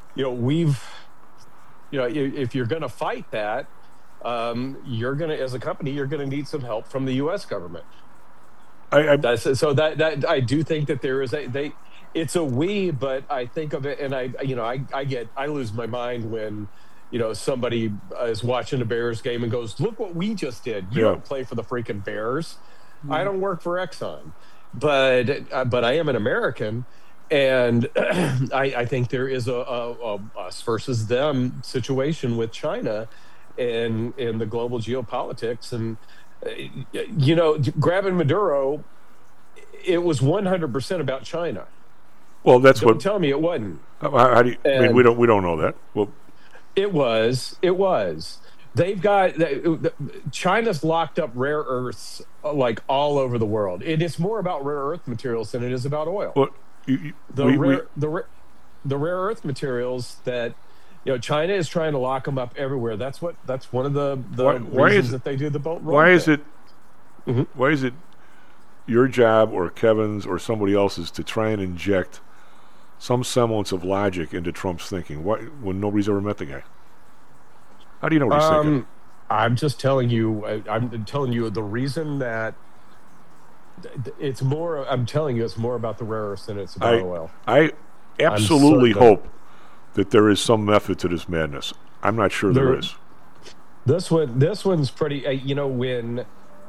if you're going to fight that, you're going to, as a company, you're going to need some help from the U.S. government. I do think that there is it's a we, but I think of it, and I lose my mind when somebody is watching a Bears game and goes, "Look what we just did." You don't play for the freaking Bears. I don't work for Exxon, but I am an American, and I think there is a us versus them situation with China and the global geopolitics, and grabbing Maduro, it was 100% about China. Well, that's Don't tell me it wasn't. How do you? I mean, we don't know that. Well, it was. They've got China's locked up rare earths like all over the world. It is more about rare earth materials than it is about oil. Well, the rare earth materials that China is trying to lock them up everywhere. That's one of the why reasons is that they do the Belt and Road why is thing. it why is it your job or Kevin's or somebody else's to try and inject some semblance of logic into Trump's thinking? Why, when nobody's ever met the guy? How do you know what he's thinking? I'm just telling you. I'm telling you the reason that it's more. I'm telling you, it's more about the rare earths than it's about oil. I absolutely hope that there is some method to this madness. I'm not sure there is. This one's pretty. When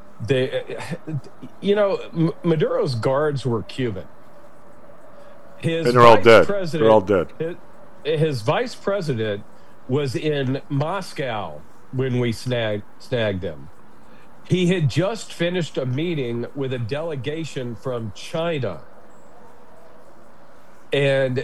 Maduro's guards were Cuban. And they're all dead. They're all dead. His vice president was in Moscow when we snagged him. He had just finished a meeting with a delegation from China. And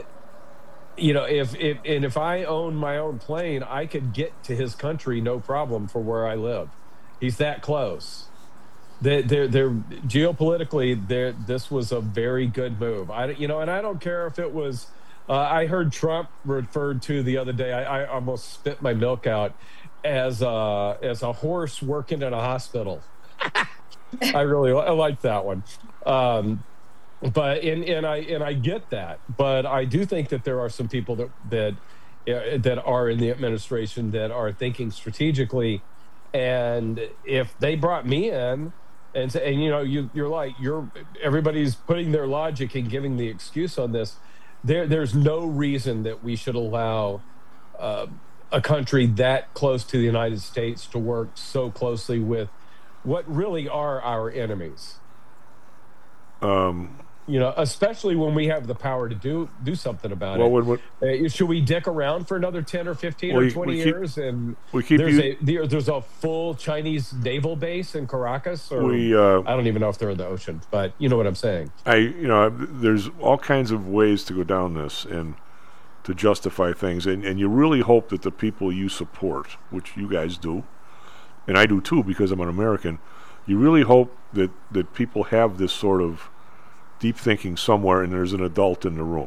if I owned my own plane, I could get to his country no problem for where I live. He's that close. They're geopolitically, this was a very good move. And I don't care if it was. I heard Trump referred to the other day. I almost spit my milk out as a horse working in a hospital. I like that one. But I get that. But I do think that there are some people that are in the administration that are thinking strategically. And if they brought me in. And everybody's putting their logic and giving the excuse on this. There's no reason that we should allow a country that close to the United States to work so closely with what really are our enemies. Especially when we have the power to do something about it. Should we dick around for another 10 or 15 or 20 years? And there's a full Chinese naval base in Caracas, or I don't even know if they're in the ocean, but you know what I'm saying. There's all kinds of ways to go down this and to justify things, and you really hope that the people you support, which you guys do, and I do too because I'm an American, you really hope that people have this sort of deep thinking somewhere, and there's an adult in the room.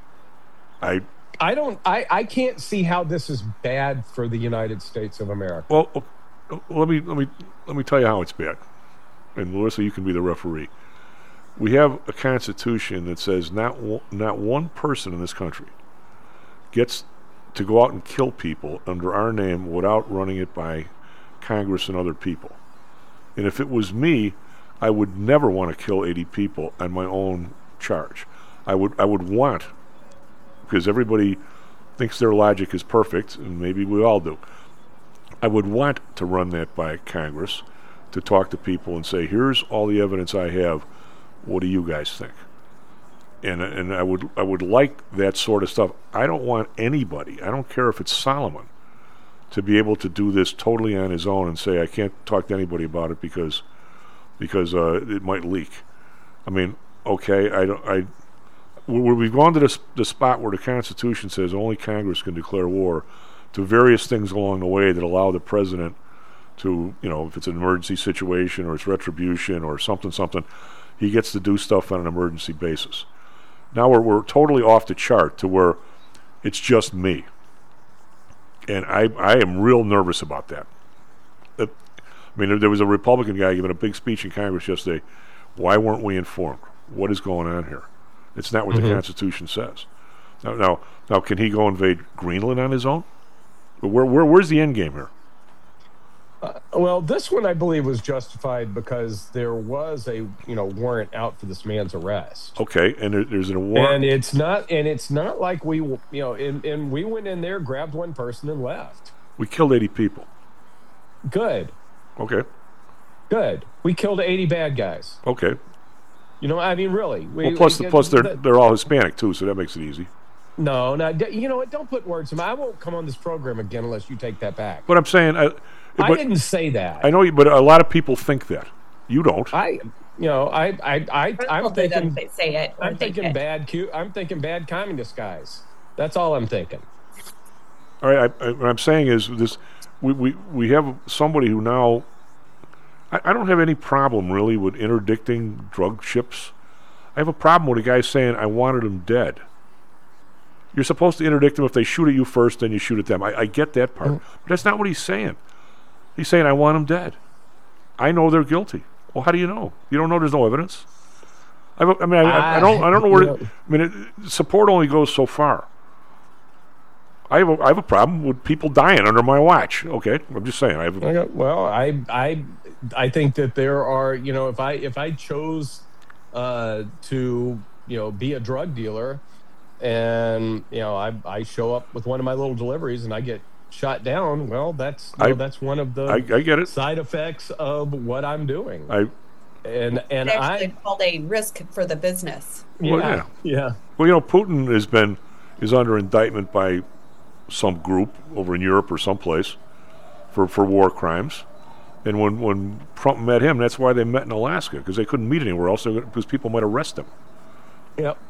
I can't see how this is bad for the United States of America. Well, let me tell you how it's bad, and Larissa, you can be the referee. We have a constitution that says not one person in this country gets to go out and kill people under our name without running it by Congress and other people. And if it was me, I would never want to kill 80 people on my own charge. I would want, because everybody thinks their logic is perfect, and maybe we all do. I would want to run that by Congress, to talk to people and say, here's all the evidence I have. What do you guys think? And I would like that sort of stuff. I don't want anybody, I don't care if it's Solomon, to be able to do this totally on his own and say, I can't talk to anybody about it because it might leak. I mean, okay, we've gone to the spot where the Constitution says only Congress can declare war, to various things along the way that allow the president to, if it's an emergency situation or it's retribution or something, he gets to do stuff on an emergency basis. Now we're totally off the chart to where it's just me. And I am real nervous about that. There was a Republican guy giving a big speech in Congress yesterday. Why weren't we informed? What is going on here? It's not what the Constitution says. Now, can he go invade Greenland on his own? Where's the end game here? Well, this one I believe was justified because there was a warrant out for this man's arrest. Okay, and there's a warrant, and it's not like we and we went in there, grabbed one person, and left. We killed 80 people. Good. Okay. Good. We killed 80 bad guys. Okay. Really. Plus they're all Hispanic too, so that makes it easy. No, you know what? Don't put words in my. I won't come on this program again unless you take that back. But I'm saying, I didn't say that. I know you, but a lot of people think that. You don't. I'm thinking. Say it. I'm thinking bad. I'm thinking bad communist guys. That's all I'm thinking. All right. What I'm saying is this: we have somebody who now. I don't have any problem really with interdicting drug ships. I have a problem with a guy saying I wanted him dead. You're supposed to interdict them if they shoot at you first, then you shoot at them. I get that part. But that's not what he's saying. He's saying, I want them dead. I know they're guilty. Well, how do you know? You don't know there's no evidence? I don't know where... support only goes so far. I have a problem with people dying under my watch. Okay, I'm just saying. I think that there are, if I chose to be a drug dealer, and I show up with one of my little deliveries and I get shot down, well, that's one of the I get it. side effects of what I'm doing. It's actually called a risk for the business. Yeah. Well, Putin is under indictment by some group over in Europe or someplace for war crimes. And when Trump met him, that's why they met in Alaska, because they couldn't meet anywhere else because people might arrest him. Yep.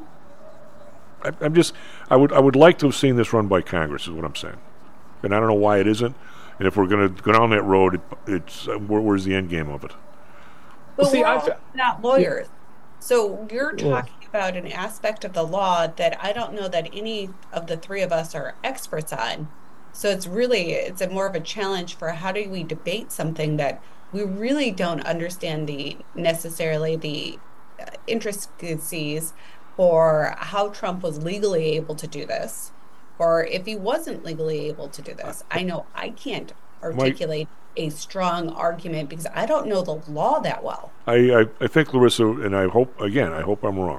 I would like to have seen this run by Congress, is what I'm saying. And I don't know why it isn't. And if we're going to go down that road, where's the end game of it? But we're all not lawyers. So you're talking about an aspect of the law that I don't know that any of the three of us are experts on. So it's more of a challenge for how do we debate something that we really don't understand necessarily the intricacies for how Trump was legally able to do this, or if he wasn't legally able to do this. I know I can't articulate a strong argument because I don't know the law that well. I think, Larissa, and I hope I'm wrong.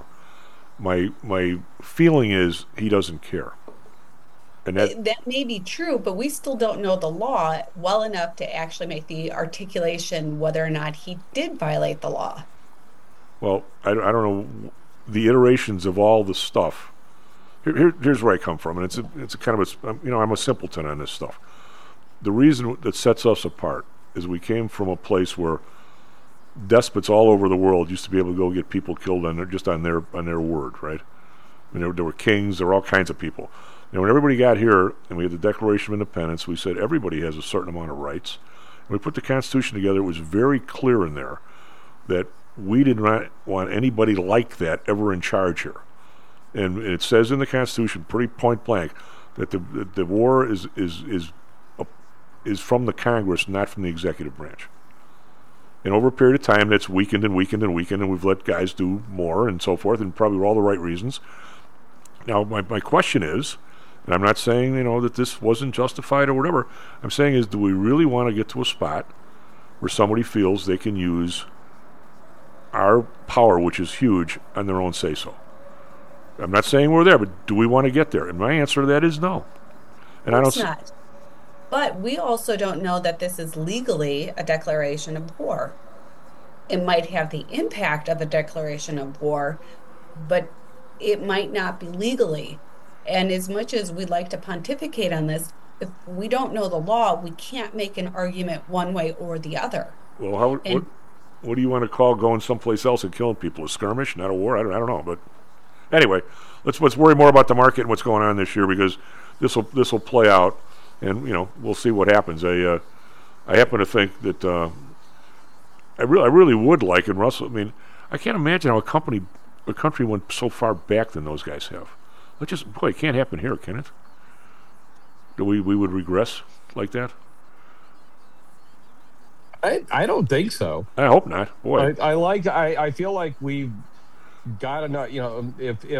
My feeling is he doesn't care. And that may be true, but we still don't know the law well enough to actually make the articulation whether or not he did violate the law. Well, I don't know the iterations of all the stuff. Here's where I come from, and it's a kind of I'm a simpleton on this stuff. The reason that sets us apart is we came from a place where despots all over the world used to be able to go get people killed on their word, right? I mean, there were kings, there were all kinds of people. When everybody got here and we had the Declaration of Independence, we said everybody has a certain amount of rights. When we put the Constitution together, it was very clear in there that we did not want anybody like that ever in charge here. And it says in the Constitution, pretty point blank, that the war is from the Congress, not from the executive branch. And over a period of time, that's weakened and weakened and weakened, and we've let guys do more and so forth, and probably for all the right reasons. Now, my question is, and I'm not saying, that this wasn't justified or whatever. I'm saying is, do we really want to get to a spot where somebody feels they can use our power, which is huge, on their own say-so? I'm not saying we're there, but do we want to get there? And my answer to that is no. And I don't. It's not. But we also don't know that this is legally a declaration of war. It might have the impact of a declaration of war, but it might not be legally. And as much as we'd like to pontificate on this, if we don't know the law, we can't make an argument one way or the other. Well, what do you want to call going someplace else and killing people? A skirmish, not a war? I don't know. But anyway, let's worry more about the market and what's going on this year, because this will play out, and we'll see what happens. I happen to think that I really would like, and Russell, I mean, I can't imagine how a country went so far back than those guys have. It can't happen here, can it? We would regress like that? I don't think so. I hope not. Boy, I feel like we've got to know.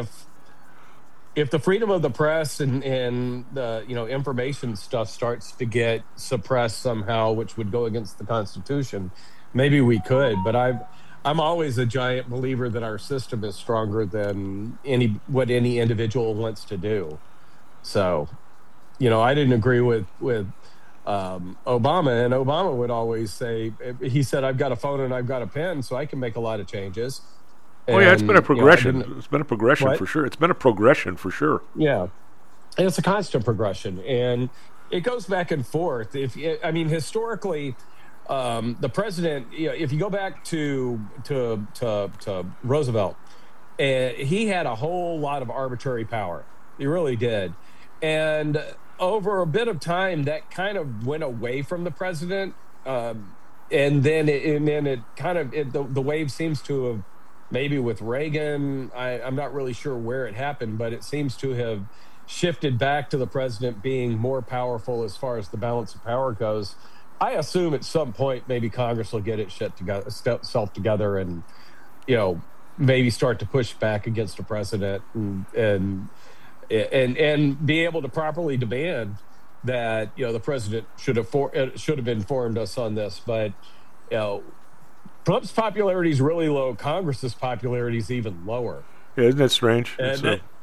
If the freedom of the press and the information stuff starts to get suppressed somehow, which would go against the Constitution, maybe we could. But I'm always a giant believer that our system is stronger than what any individual wants to do. So, I didn't agree with Obama, and Obama would always say, he said, I've got a phone and I've got a pen, so I can make a lot of changes. Oh, yeah, it's been a progression. It's been a progression for sure. It's been a progression for sure. Yeah. And it's a constant progression. And it goes back and forth. Historically, the president, if you go back to Roosevelt, he had a whole lot of arbitrary power. He really did. And over a bit of time, that kind of went away from the president. And then the wave seems to have maybe with Reagan. I'm not really sure where it happened, but it seems to have shifted back to the president being more powerful as far as the balance of power goes. I assume at some point maybe Congress will get its self together and, maybe start to push back against the president and be able to properly demand that the president should have informed us on this. But Trump's popularity is really low. Congress's popularity is even lower. Yeah, isn't that strange? And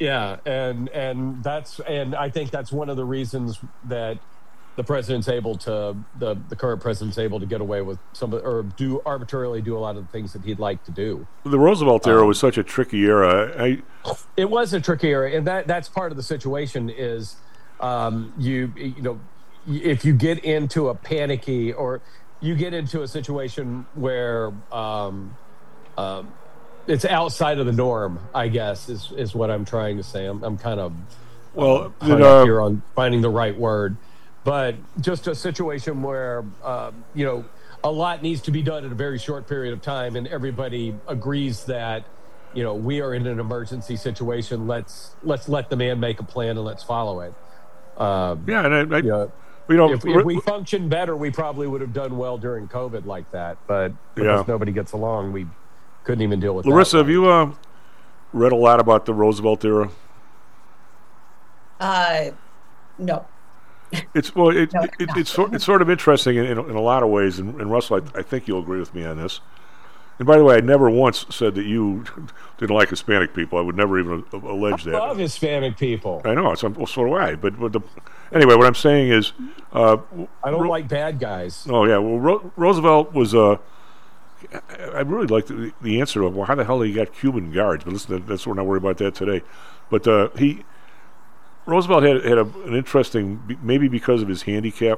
I think that's one of the reasons that the president's able to the current president's able to get away with arbitrarily do a lot of the things that he'd like to do. The Roosevelt era was such a tricky era. It was a tricky era, and that's part of the situation is if you get into a panicky or you get into a situation where it's outside of the norm, I guess is what I'm trying to say. I'm kind of hung up here on finding the right word. But just a situation where, a lot needs to be done in a very short period of time, and everybody agrees that, we are in an emergency situation. Let's let the man make a plan and let's follow it. If we functioned better, we probably would have done well during COVID like that. But because nobody gets along, we couldn't even deal with Larissa, that. have you read a lot about the Roosevelt era? No. It's sort of interesting in a lot of ways, and Russell, I think you'll agree with me on this. And by the way, I never once said that you didn't like Hispanic people. I would never even allege that. I love Hispanic people. I know, so do I. But anyway, what I'm saying is, I don't like bad guys. Oh yeah, well, Roosevelt was I really like the answer of how the hell he got Cuban guards. But listen, we're not worried about that today. But Roosevelt had an interesting, maybe because of his handicap,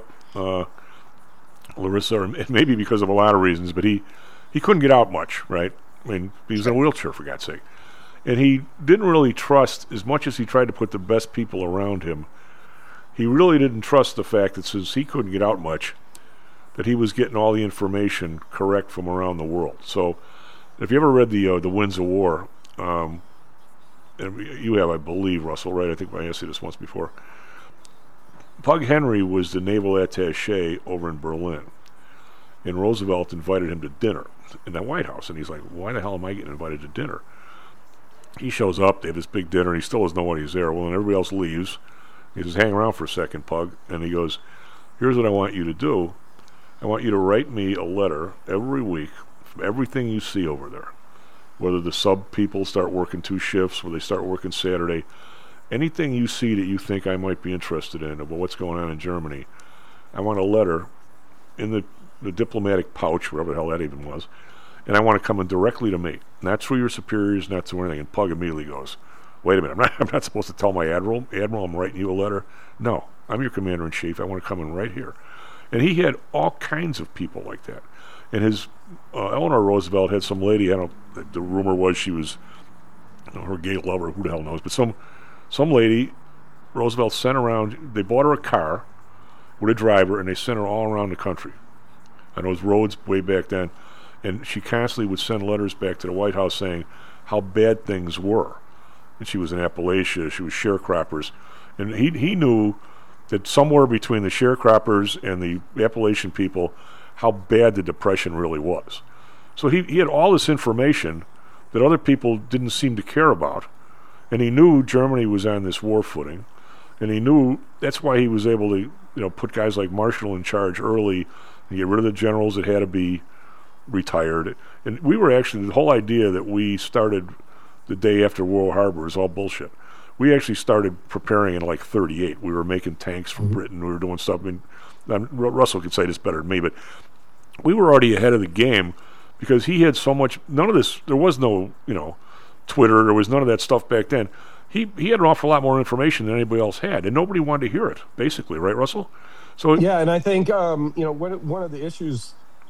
Larissa, or maybe because of a lot of reasons, but he couldn't get out much, right? I mean, he was in a wheelchair, for God's sake. And he didn't really trust, as much as he tried to put the best people around him, he really didn't trust the fact that since he couldn't get out much, that he was getting all the information correct from around the world. So, if you ever read the Winds of War, and you have, I believe, Russell, right? I think I asked you this once before. Pug Henry was the naval attaché over in Berlin, and Roosevelt invited him to dinner in the White House, and he's like, why the hell am I getting invited to dinner? He shows up, they have this big dinner, and he still doesn't know why he's there. Well, then everybody else leaves. He says, hang around for a second, Pug, and he goes, here's what I want you to do. I want you to write me a letter every week from everything you see over there. Whether the sub people start working 2 shifts, whether they start working Saturday, anything you see that you think I might be interested in about what's going on in Germany, I want a letter in the diplomatic pouch, wherever the hell that even was, and I want to come in directly to me, not through your superiors, not through anything. And Pug immediately goes, wait a minute, I'm not supposed to tell my admiral, I'm writing you a letter? No, I'm your commander-in-chief, I want to come in right here. And he had all kinds of people like that. And his Eleanor Roosevelt had some lady, the rumor was she was her gay lover, who the hell knows, but some lady Roosevelt sent around. They bought her a car with a driver, and they sent her all around the country on those roads way back then. And she constantly would send letters back to the White House saying how bad things were. And she was in Appalachia, she was sharecroppers. And he knew that somewhere between the sharecroppers and the Appalachian people, how bad the Depression really was. So he had all this information that other people didn't seem to care about. And he knew Germany was on this war footing. And he knew that's why he was able to put guys like Marshall in charge early and get rid of the generals that had to be retired. And we were actually, the whole idea that we started the day after Pearl Harbor is all bullshit. We actually started preparing in like 1938. We were making tanks for Britain. We were doing stuff. I mean, Russell could say this better than me, but we were already ahead of the game because he had so much. None of this. There was no, Twitter. There was none of that stuff back then. He had an awful lot more information than anybody else had, and nobody wanted to hear it. Basically, right, Russell? So yeah, and I think one of the issues,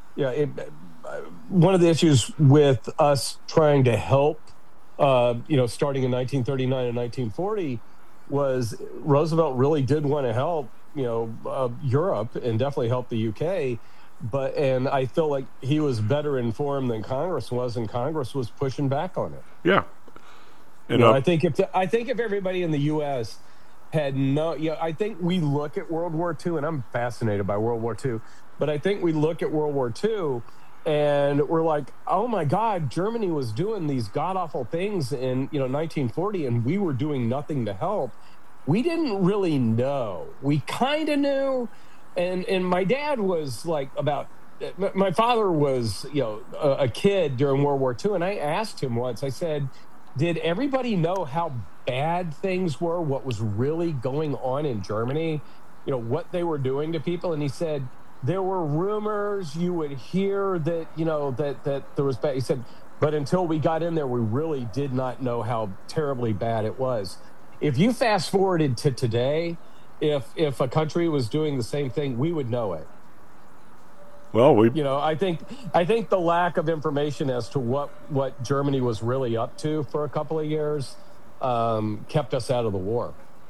one of the issues with us trying to help, starting in 1939 and 1940, was Roosevelt really did want to help, Europe and definitely help the UK. and I feel like he was better informed than Congress was, and Congress was pushing back on it. Yeah. And, I think if everybody in the U.S. had I think we look at World War II, and I'm fascinated by World War II, but I think we look at World War II and we're like, oh my God, Germany was doing these god-awful things in 1940, and we were doing nothing to help. We didn't really know. We kind of knew, and my dad was like my father was a kid during World War II, and I asked him once, I said, did everybody know how bad things were, what was really going on in Germany, what they were doing to people? And he said, there were rumors, you would hear that, that there was bad. He said, but until we got in there, we really did not know how terribly bad it was. If you fast forwarded to today, if a country was doing the same thing, we would know it. Well, I think the lack of information as to what Germany was really up to for a couple of years kept us out of the war.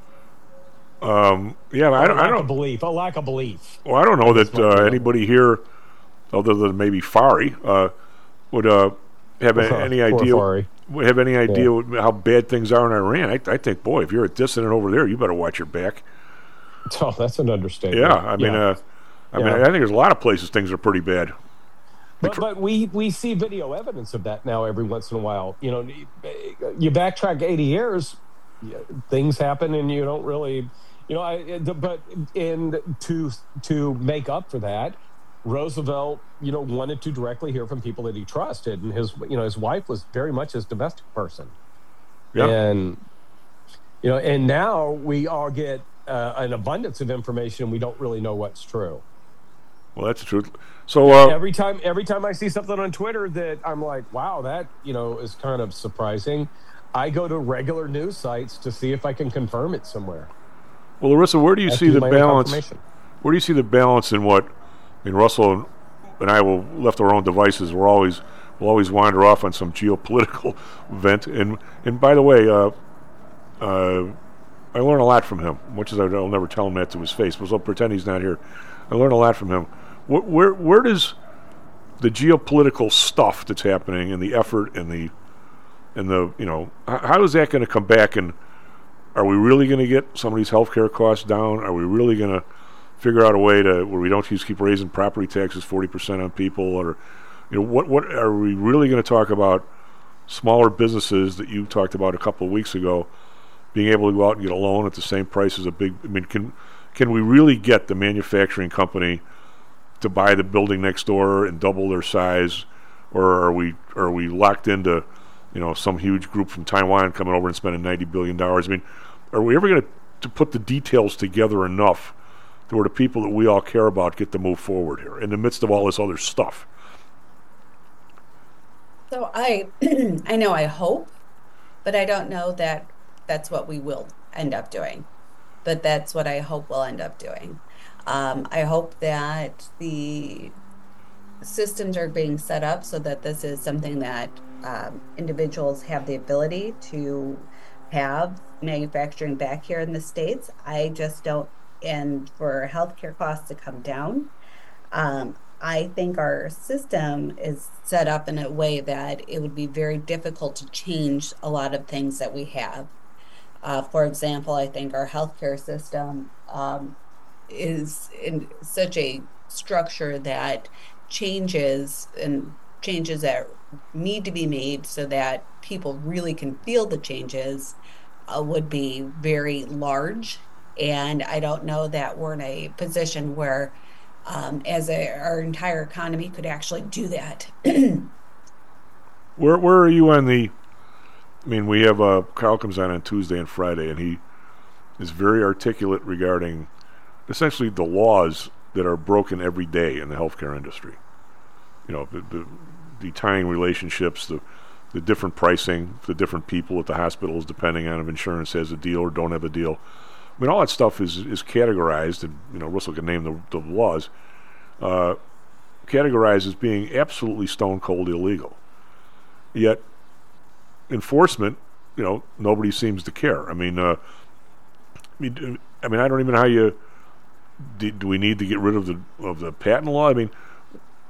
Yeah, I don't a lack of belief. Well, I don't know that anybody here, other than maybe Fari, would have any idea. Would have any idea how bad things are in Iran. I think, boy, if you're a dissident over there, you better watch your back. Oh, that's an understatement. Yeah, I mean, I think there's a lot of places things are pretty bad. But we see video evidence of that now every once in a while. You backtrack 80 years, things happen, and you don't really, but to make up for that, Roosevelt, wanted to directly hear from people that he trusted, and his wife was very much his domestic person. Yeah. And now we all get an abundance of information. We don't really know what's true. Well, that's the truth. So every time I see something on Twitter that I'm like, wow, that is kind of surprising, I go to regular news sites to see if I can confirm it somewhere. Well, Larissa, where do you see the balance? Where do you see the balance in what? I mean, Russell and I will left our own devices. We'll always wander off on some geopolitical event. And by the way, I learn a lot from him. Much as I'll never tell him that to his face, but I'll pretend he's not here. I learn a lot from him. Where does the geopolitical stuff that's happening and the effort and the how is that going to come back? And are we really going to get some of these healthcare costs down? Are we really going to figure out a way to where we don't just keep raising property taxes 40% on people? Or what are we really going to talk about? Smaller businesses that you talked about a couple of weeks ago being able to go out and get a loan at the same price as a big. I mean, can we really get the manufacturing company to buy the building next door and double their size, or are we locked into some huge group from Taiwan coming over and spending $90 billion? I mean, are we ever going to put the details together enough to where the people that we all care about get to move forward here in the midst of all this other stuff? So I know, I hope, but I don't know that that's what we will end up doing. But that's what I hope we'll end up doing. I hope that the systems are being set up so that this is something that individuals have the ability to have manufacturing back here in the States. I just don't, and for healthcare costs to come down, I think our system is set up in a way that it would be very difficult to change a lot of things that we have. For example, I think our healthcare system is in such a structure that changes that need to be made so that people really can feel the changes would be very large. And I don't know that we're in a position where our entire economy could actually do that. Where are you on the... I mean, we have Carl comes on Tuesday and Friday, and he is very articulate regarding essentially the laws that are broken every day in the healthcare industry. The tying relationships, the different pricing, the different people at the hospitals, depending on if insurance has a deal or don't have a deal. I mean, all that stuff is categorized, and Russell can name the laws, categorized as being absolutely stone cold illegal. Yet enforcement, nobody seems to care. I mean, I don't even know how you do we need to get rid of the patent law? I mean,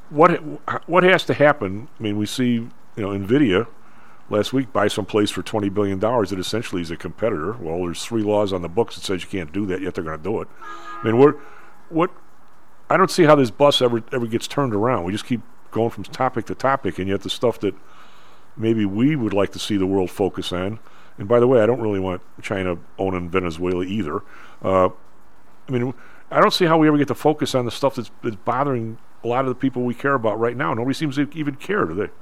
what has to happen? I mean, we see NVIDIA last week buy some place for $20 billion that essentially is a competitor. Well, there's 3 laws on the books that says you can't do that, yet they're going to do it. I mean, what? I don't see how this bus ever gets turned around. We just keep going from topic to topic, and yet the stuff that maybe we would like to see the world focus on. And by the way, I don't really want China owning Venezuela either. I mean, I don't see how we ever get to focus on the stuff that's bothering a lot of the people we care about right now. Nobody seems to even care, do they?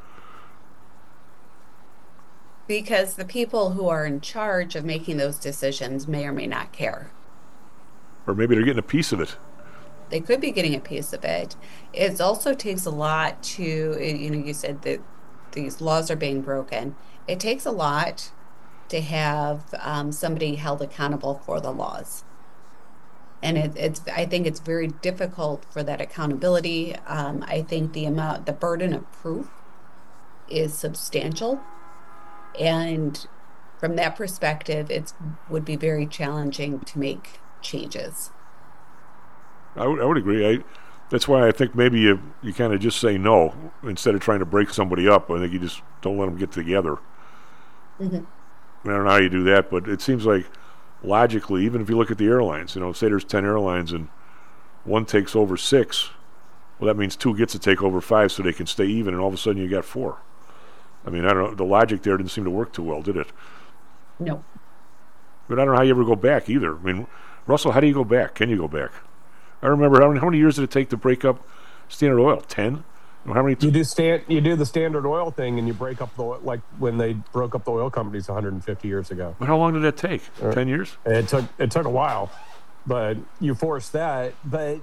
Because the people who are in charge of making those decisions may or may not care. Or maybe they're getting a piece of it. They could be getting a piece of it. It also takes a lot to, you said that these laws are being broken. It takes a lot to have somebody held accountable for the laws. And I think it's very difficult for that accountability. I think the burden of proof is substantial. And from that perspective, it would be very challenging to make changes. I would agree. That's why I think maybe you kind of just say no instead of trying to break somebody up. I think you just don't let them get together. Mm-hmm. I don't know how you do that, but it seems like logically, even if you look at the airlines, say there's 10 airlines and one takes over 6, well, that means 2 gets to take over 5 so they can stay even, and all of a sudden you got 4. I mean, I don't know. The logic there didn't seem to work too well, did it? No. But I don't know how you ever go back either. I mean, Russell, how do you go back? Can you go back? I remember how many years did it take to break up Standard Oil? 10? How many? You do the Standard Oil thing, and you break up like when they broke up the oil companies 150 years ago. But how long did that take? 10 years? It took a while, but you forced that. But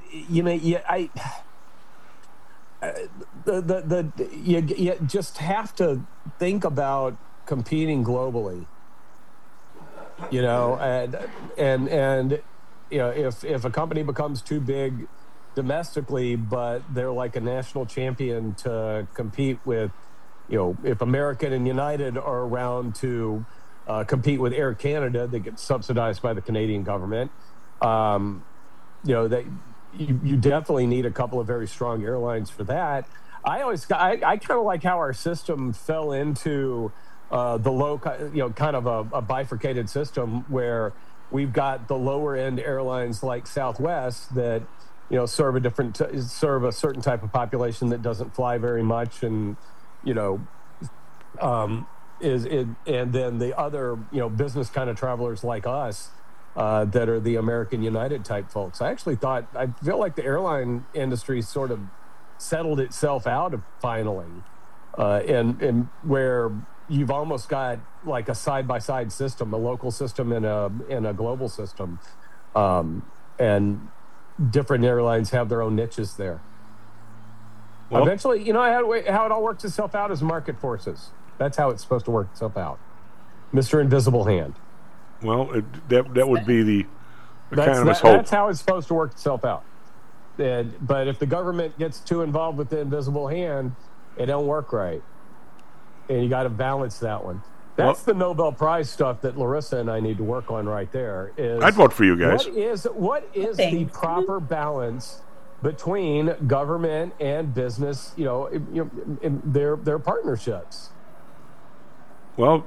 you just have to think about competing globally. And if a company becomes too big domestically, but they're like a national champion to compete with, if American and United are around to compete with Air Canada, that gets subsidized by the Canadian government. You definitely need a couple of very strong airlines for that. I kind of like how our system fell into the low, kind of a bifurcated system where we've got the lower end airlines like Southwest that serve a certain type of population that doesn't fly very much, and and then the other business kind of travelers like us that are the American United type folks. I feel like the airline industry sort of settled itself out finally, and where you've almost got like a side-by-side system, a local system and a global system, and different airlines have their own niches there. Well, eventually, how it all works itself out is market forces. That's how it's supposed to work itself out. Mr. Invisible Hand. Well, that would be the economist's hope. That's how it's supposed to work itself out. But if the government gets too involved with the invisible hand, it don't work right. And you got to balance that one. That's the Nobel Prize stuff that Larissa and I need to work on right there. I'd vote for you guys. What is the proper balance between government and business, their partnerships? Well,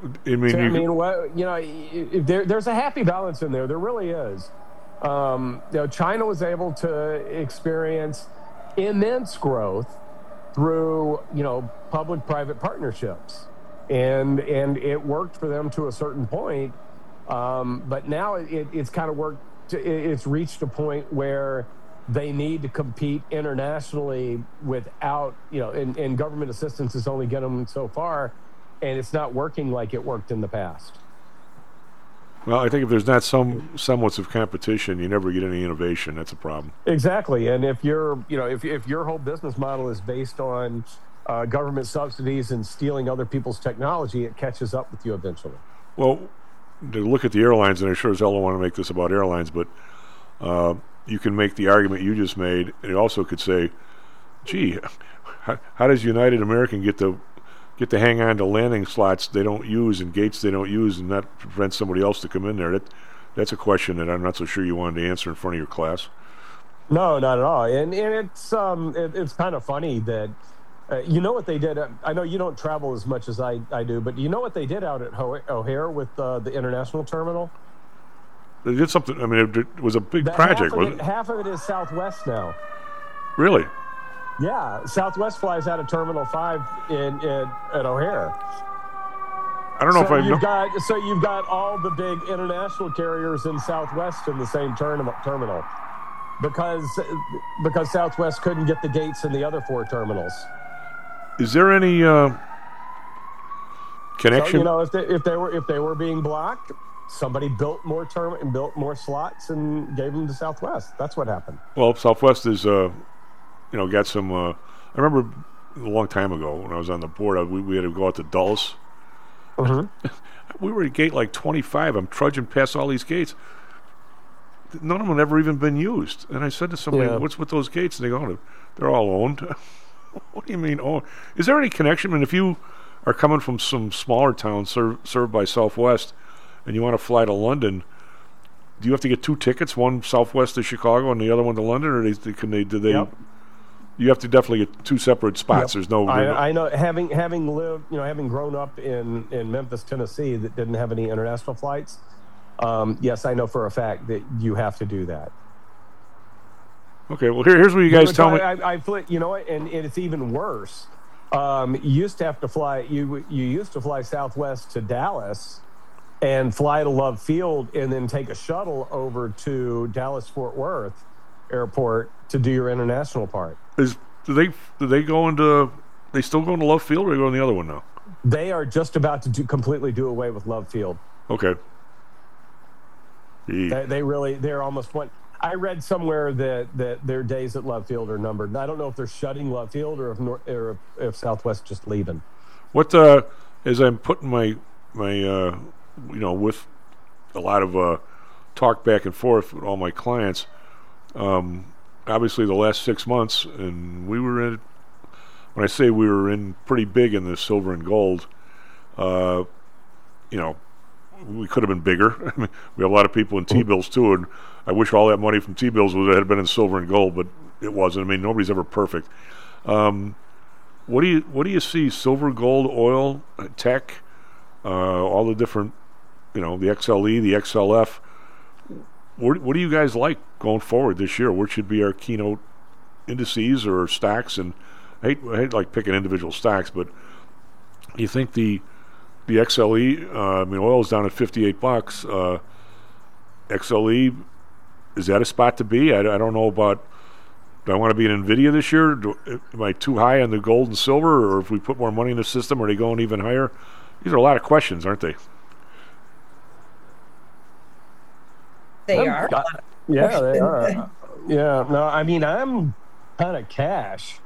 there's a happy balance in there. There really is. China was able to experience immense growth through, public-private partnerships, and it worked for them to a certain point. But now it's kind of worked. It's reached a point where they need to compete internationally without, and government assistance is only getting them so far. And it's not working like it worked in the past. Well, I think if there's not somewhat of competition, you never get any innovation. That's a problem. Exactly. And if if your whole business model is based on government subsidies and stealing other people's technology, it catches up with you eventually. Well, to look at the airlines, and I sure as hell don't want to make this about airlines, but you can make the argument you just made, and you also could say, gee, how does United American get to hang on to landing slots they don't use and gates they don't use and not prevent somebody else to come in there? That's a question that I'm not so sure you wanted to answer in front of your class. No, not at all. And it's kind of funny that you know what they did. I know you don't travel as much as I do, but you know what they did out at O'Hare with the international terminal? They did something. I mean, it was a big project, wasn't it? Half of it is Southwest now. Really? Yeah, Southwest flies out of Terminal 5 at O'Hare. I don't know if I know. So you've got all the big international carriers in Southwest in the same terminal because Southwest couldn't get the gates in the other 4 terminals. Is there any connection? So, if they were being blocked, somebody built more slots and gave them to Southwest. That's what happened. Well, Southwest is got some. I remember a long time ago when I was on the board, we had to go out to Dulles. Mm-hmm. We were at gate like 25. I'm trudging past all these gates. None of them had ever even been used. And I said to somebody, "What's with those gates?" And they go, "They're all owned." What do you mean owned? Is there any connection? I mean, if you are coming from some smaller town served by Southwest and you want to fly to London, do you have to get 2 tickets, one Southwest to Chicago and the other one to London, or do they? Yep. You have to definitely get 2 separate spots. Yep. There's no. I know. Having lived, having grown up in Memphis, Tennessee, that didn't have any international flights. Yes, I know for a fact that you have to do that. Okay. Well, here's what you guys tell me. You know what? And it's even worse. You used to have to fly. You used to fly Southwest to Dallas, and fly to Love Field, and then take a shuttle over to Dallas Fort Worth Airport to do your international part. Do they go into? They still go into Love Field, or they go in the other one now? They are just about to completely do away with Love Field. Okay. They're almost one. I read somewhere that their days at Love Field are numbered. And I don't know if they're shutting Love Field or if Southwest just leaving. What as I'm putting my with a lot of talk back and forth with all my clients. Obviously, the last 6 months, and we were in. When I say we were in pretty big in the silver and gold, we could have been bigger. I mean, we have a lot of people in T-bills too, and I wish all that money from T-bills had been in silver and gold, but it wasn't. I mean, nobody's ever perfect. What do you see? Silver, gold, oil, tech, all the different, the XLE, the XLF. What do you guys like going forward this year? What should be our keynote indices or stacks? And I hate like picking individual stacks, but you think the XLE, oil's down at $58. XLE, is that a spot to be? I don't know about. Do I want to be in NVIDIA this year? Am I too high on the gold and silver, or if we put more money in the system, are they going even higher? These are a lot of questions, aren't they? They are. Yeah, they are. Yeah, no, I mean, I'm kind of cash.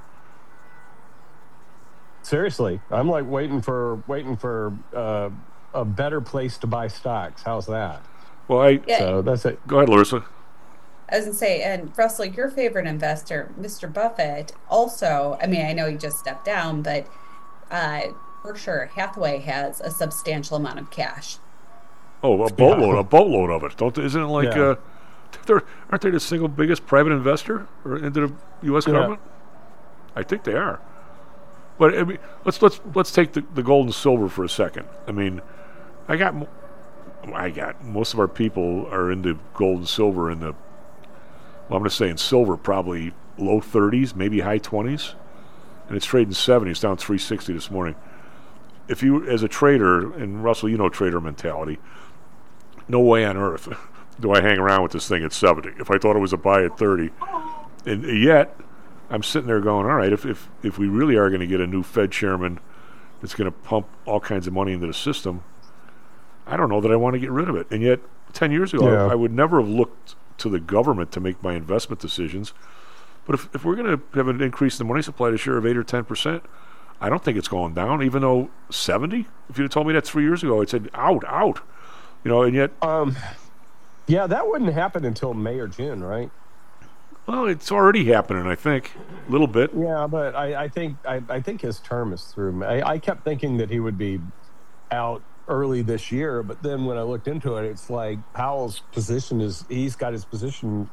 Seriously, I'm like waiting for a better place to buy stocks. How's that? Well, so that's it. Go ahead, Larissa. I was going to say, and Russell, your favorite investor, Mr. Buffett, also, I mean, I know he just stepped down, but Berkshire Hathaway has a substantial amount of cash. Oh, a boatload of it. Isn't it like, aren't they the single biggest private investor into the U.S. government? I think they are. But I mean, let's take the gold and silver for a second. I mean, I got most of our people are into gold and silver in the. Well, I'm going to say in silver probably low 30s, maybe high 20s, and it's trading 70. It's down 360 this morning. If you, as a trader, and Russell, trader mentality, no way on earth do I hang around with this thing at 70. If I thought it was a buy at 30, and yet I'm sitting there going, all right, if we really are going to get a new Fed chairman that's going to pump all kinds of money into the system, I don't know that I want to get rid of it. And yet, 10 years ago, I would never have looked to the government to make my investment decisions. But if we're going to have an increase in the money supply this year of 8 or 10%, I don't think it's going down, even though 70? If you'd have told me that 3 years ago, I'd said, out. And yet... yeah, that wouldn't happen until May or June, right? Well, it's already happening, I think, a little bit. Yeah, but I think his term is through. I kept thinking that he would be out early this year, but then when I looked into it, it's like Powell's position he's got his position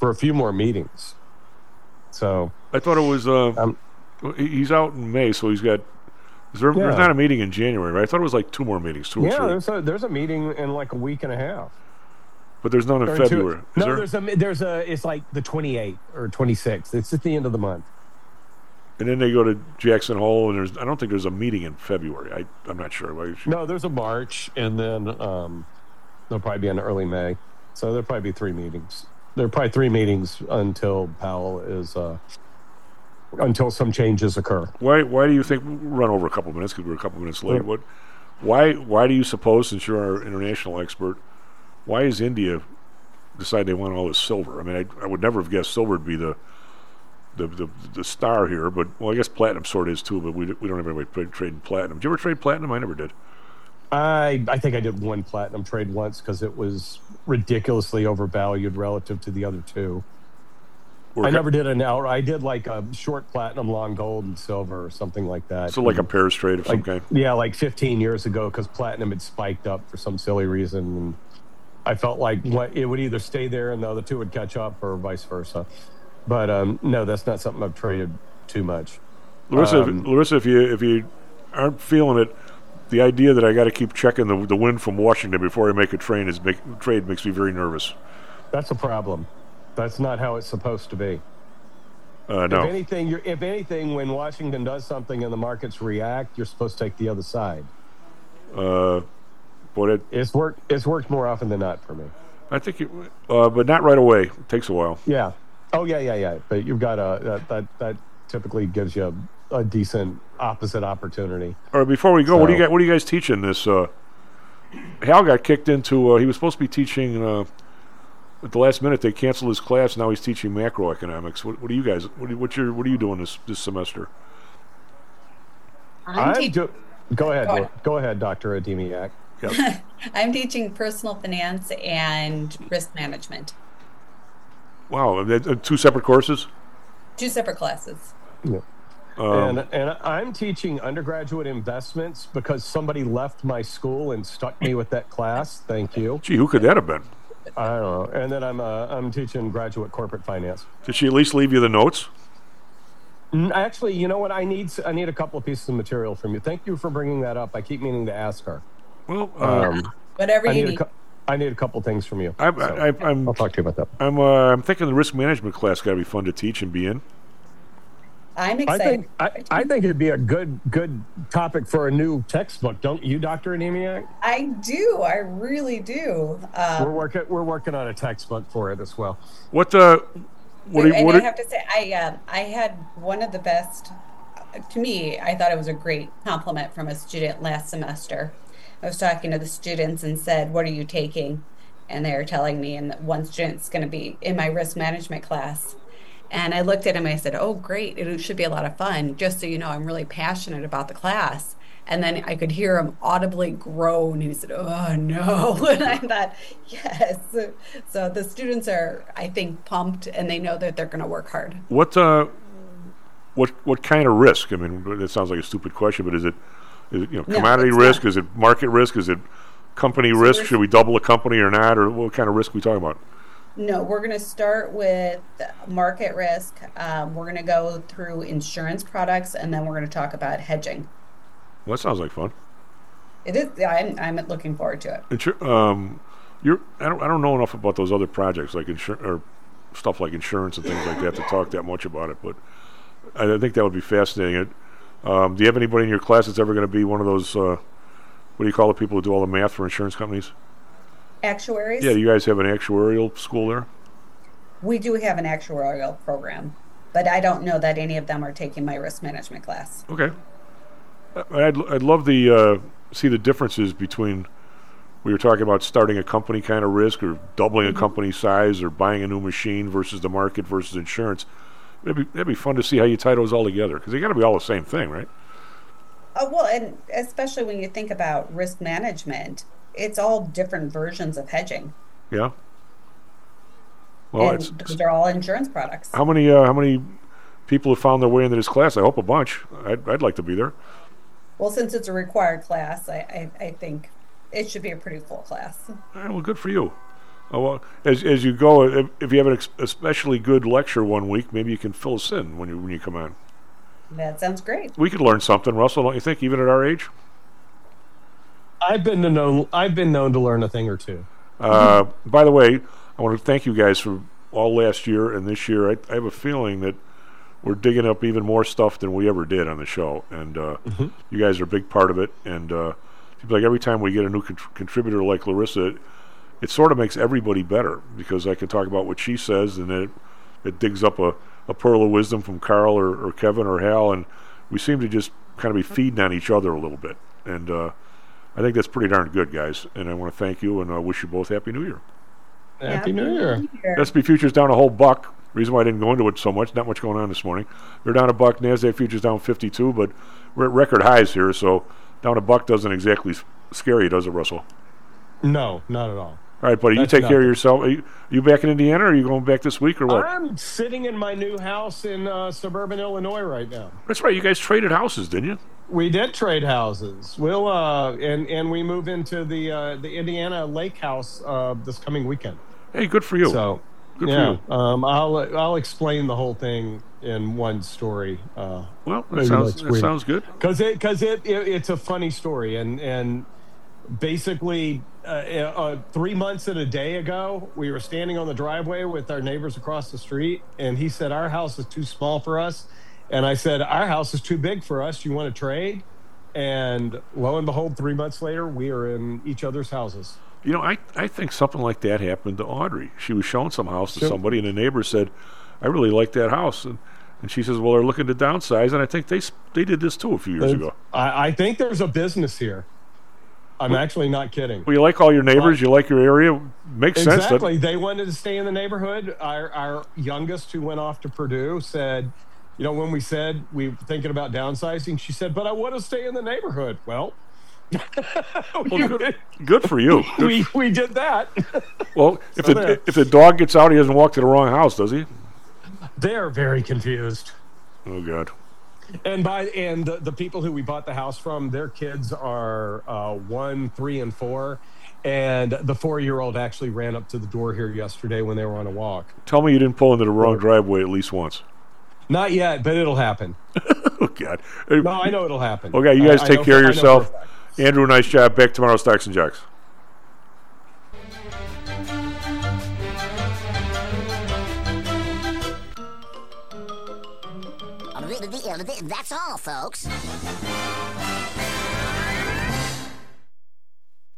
for a few more meetings. So I thought it was. He's out in May, so he's got. There's not a meeting in January, right? I thought it was like 2 more meetings, 2 or 3. There's a meeting in like a week and a half. But there's none in February. There's a. It's like the 28th or 26th. It's at the end of the month. And then they go to Jackson Hole, and I don't think there's a meeting in February. I'm not sure. No, there's a March, and then there'll probably be in early May. So there'll probably be 3 meetings. There are probably 3 meetings until Powell is, until some changes occur. Why do you think, we'll run over a couple minutes because we're a couple minutes late. Why do you suppose, since you're our international expert, why is India decide they want all this silver? I mean, I would never have guessed silver would be the star here, but I guess platinum sort of is too, but we don't have anybody trading platinum. Did you ever trade platinum? I never did. I think I did one platinum trade once because it was ridiculously overvalued relative to the other 2. I never did an outright. I did like a short platinum, long gold and silver or something like that. So like a pairs trade of some kind? Yeah, like 15 years ago because platinum had spiked up for some silly reason. And I felt like it would either stay there and the other 2 would catch up or vice versa. But no, that's not something I've traded too much. Larissa, if you aren't feeling it, the idea that I got to keep checking the wind from Washington before I make a trade makes me very nervous. That's a problem. That's not how it's supposed to be. No. If anything, when Washington does something and the markets react, you're supposed to take the other side. But it's worked more often than not for me. I think, but not right away. It takes a while. Yeah. Oh yeah. But you've got that typically gives you a decent opposite opportunity. All right. Before we go, what do you guys teaching this? Hal got kicked into. He was supposed to be teaching. At the last minute, they canceled his class. Now he's teaching macroeconomics. What do you guys? What are you doing this semester? Go ahead, Dr. Ademiak. Yep. I'm teaching personal finance and risk management. Wow, 2 separate courses? 2 separate classes. Yeah. And I'm teaching undergraduate investments because somebody left my school and stuck me with that class. Thank you. Gee, who could that have been? I don't know. And then I'm teaching graduate corporate finance. Did she at least leave you the notes? Actually, you know what? I need a couple of pieces of material from you. Thank you for bringing that up. I keep meaning to ask her. Well, whatever you need. I need a couple things from you. I'll talk to you about that. I'm thinking the risk management class got to be fun to teach and be in. I'm excited. I think it'd be a good topic for a new textbook, don't you, Dr. Ademiak? I do. I really do. We're working on a textbook for it as well. I have to say, I had one of the best. To me, I thought it was a great compliment from a student last semester. I was talking to the students and said, "What are you taking?" And they were telling me, and one student's going to be in my risk management class. And I looked at him and I said, "Oh, great. It should be a lot of fun. Just so you know, I'm really passionate about the class." And then I could hear him audibly groan. He said, "Oh, no." And I thought, yes. So the students are, I think, pumped, and they know that they're going to work hard. What kind of risk? I mean, it sounds like a stupid question, but is it commodity risk? Not. Is it market risk? Is it company risk? Should we double a company or not? Or what kind of risk are we talking about? No, we're going to start with market risk. We're going to go through insurance products, and then we're going to talk about hedging. Well, that sounds like fun. It is. I'm looking forward to it. I don't know enough about those other projects like or stuff like insurance and things like that to talk that much about it. But I think that would be fascinating. Do you have anybody in your class that's ever going to be one of those? What do you call the people who do all the math for insurance companies? Actuaries? Yeah, do you guys have an actuarial school there? We do have an actuarial program, but I don't know that any of them are taking my risk management class. Okay. I'd love to see the differences between, we were talking about starting a company kind of risk or doubling a company size or buying a new machine versus the market versus insurance. That'd be fun to see how you tie those all together because they got to be all the same thing, right? Well, and especially when you think about risk management, it's all different versions of hedging. Yeah. Well, and those are all insurance products. How many people have found their way into this class? I hope a bunch. I'd like to be there. Well, since it's a required class, I think it should be a pretty full class. Well, good for you. Oh, well, as you go, if you have an especially good lecture one week, maybe you can fill us in when you come on. That sounds great. We could learn something, Russell, don't you think, even at our age? I've been known to learn a thing or two. By the way, I want to thank you guys for all last year and this year. I have a feeling that we're digging up even more stuff than we ever did on the show, and you guys are a big part of it. And it seems like every time we get a new contributor like Larissa, it sort of makes everybody better, because I can talk about what she says, and then it digs up a pearl of wisdom from Carl or Kevin or Hal, and we seem to just kind of be feeding on each other a little bit. And I think that's pretty darn good, guys. And I want to thank you, and I wish you both Happy New Year. Happy New Year. S&P futures down a whole buck. Reason why I didn't go into it so much, not much going on this morning. They're down a buck. NASDAQ futures down 52, but we're at record highs here, so down a buck doesn't exactly scare you, does it, Russell? No, not at all. All right, buddy, That's you take care of nothing. yourself. Are you back in Indiana, or are you going back this week, or what? I'm sitting in my new house in suburban Illinois right now. That's right. You guys traded houses, didn't you? We did trade houses. We'll and we move into the Indiana Lake House this coming weekend. Hey, good for you. So, good yeah, for you. I'll explain the whole thing in one story. Well, that sounds good. Because it's a funny story, and basically 3 months and a day ago, we were standing on the driveway with our neighbors across the street, and he said, our house is too small for us. And I said, our house is too big for us. You want to trade? And lo and behold, 3 months later, we are in each other's houses. You know, I think something like that happened to Audrey. She was showing some house to somebody, and the neighbor said, I really like that house. And she says, well, they're looking to downsize, and I think they did this too a few years ago. I think there's a business here. I'm actually not kidding. Well, you like all your neighbors, you like your area. Makes sense. Exactly. They wanted to stay in the neighborhood. Our youngest, who went off to Purdue, said, you know, when we said we were thinking about downsizing, she said, but I want to stay in the neighborhood. Well, good for you. We did that. Well, if the dog gets out, he doesn't walk to the wrong house, does he? They're very confused. Oh, God. And the people who we bought the house from, their kids are 1, 3, and 4. And the 4-year-old actually ran up to the door here yesterday when they were on a walk. Tell me you didn't pull into the wrong driveway at least once. Not yet, but it'll happen. Oh, God. No, I know it'll happen. Okay, you guys take care of yourself. Andrew, nice job. Back tomorrow, Stocks and Jocks. That's all, folks.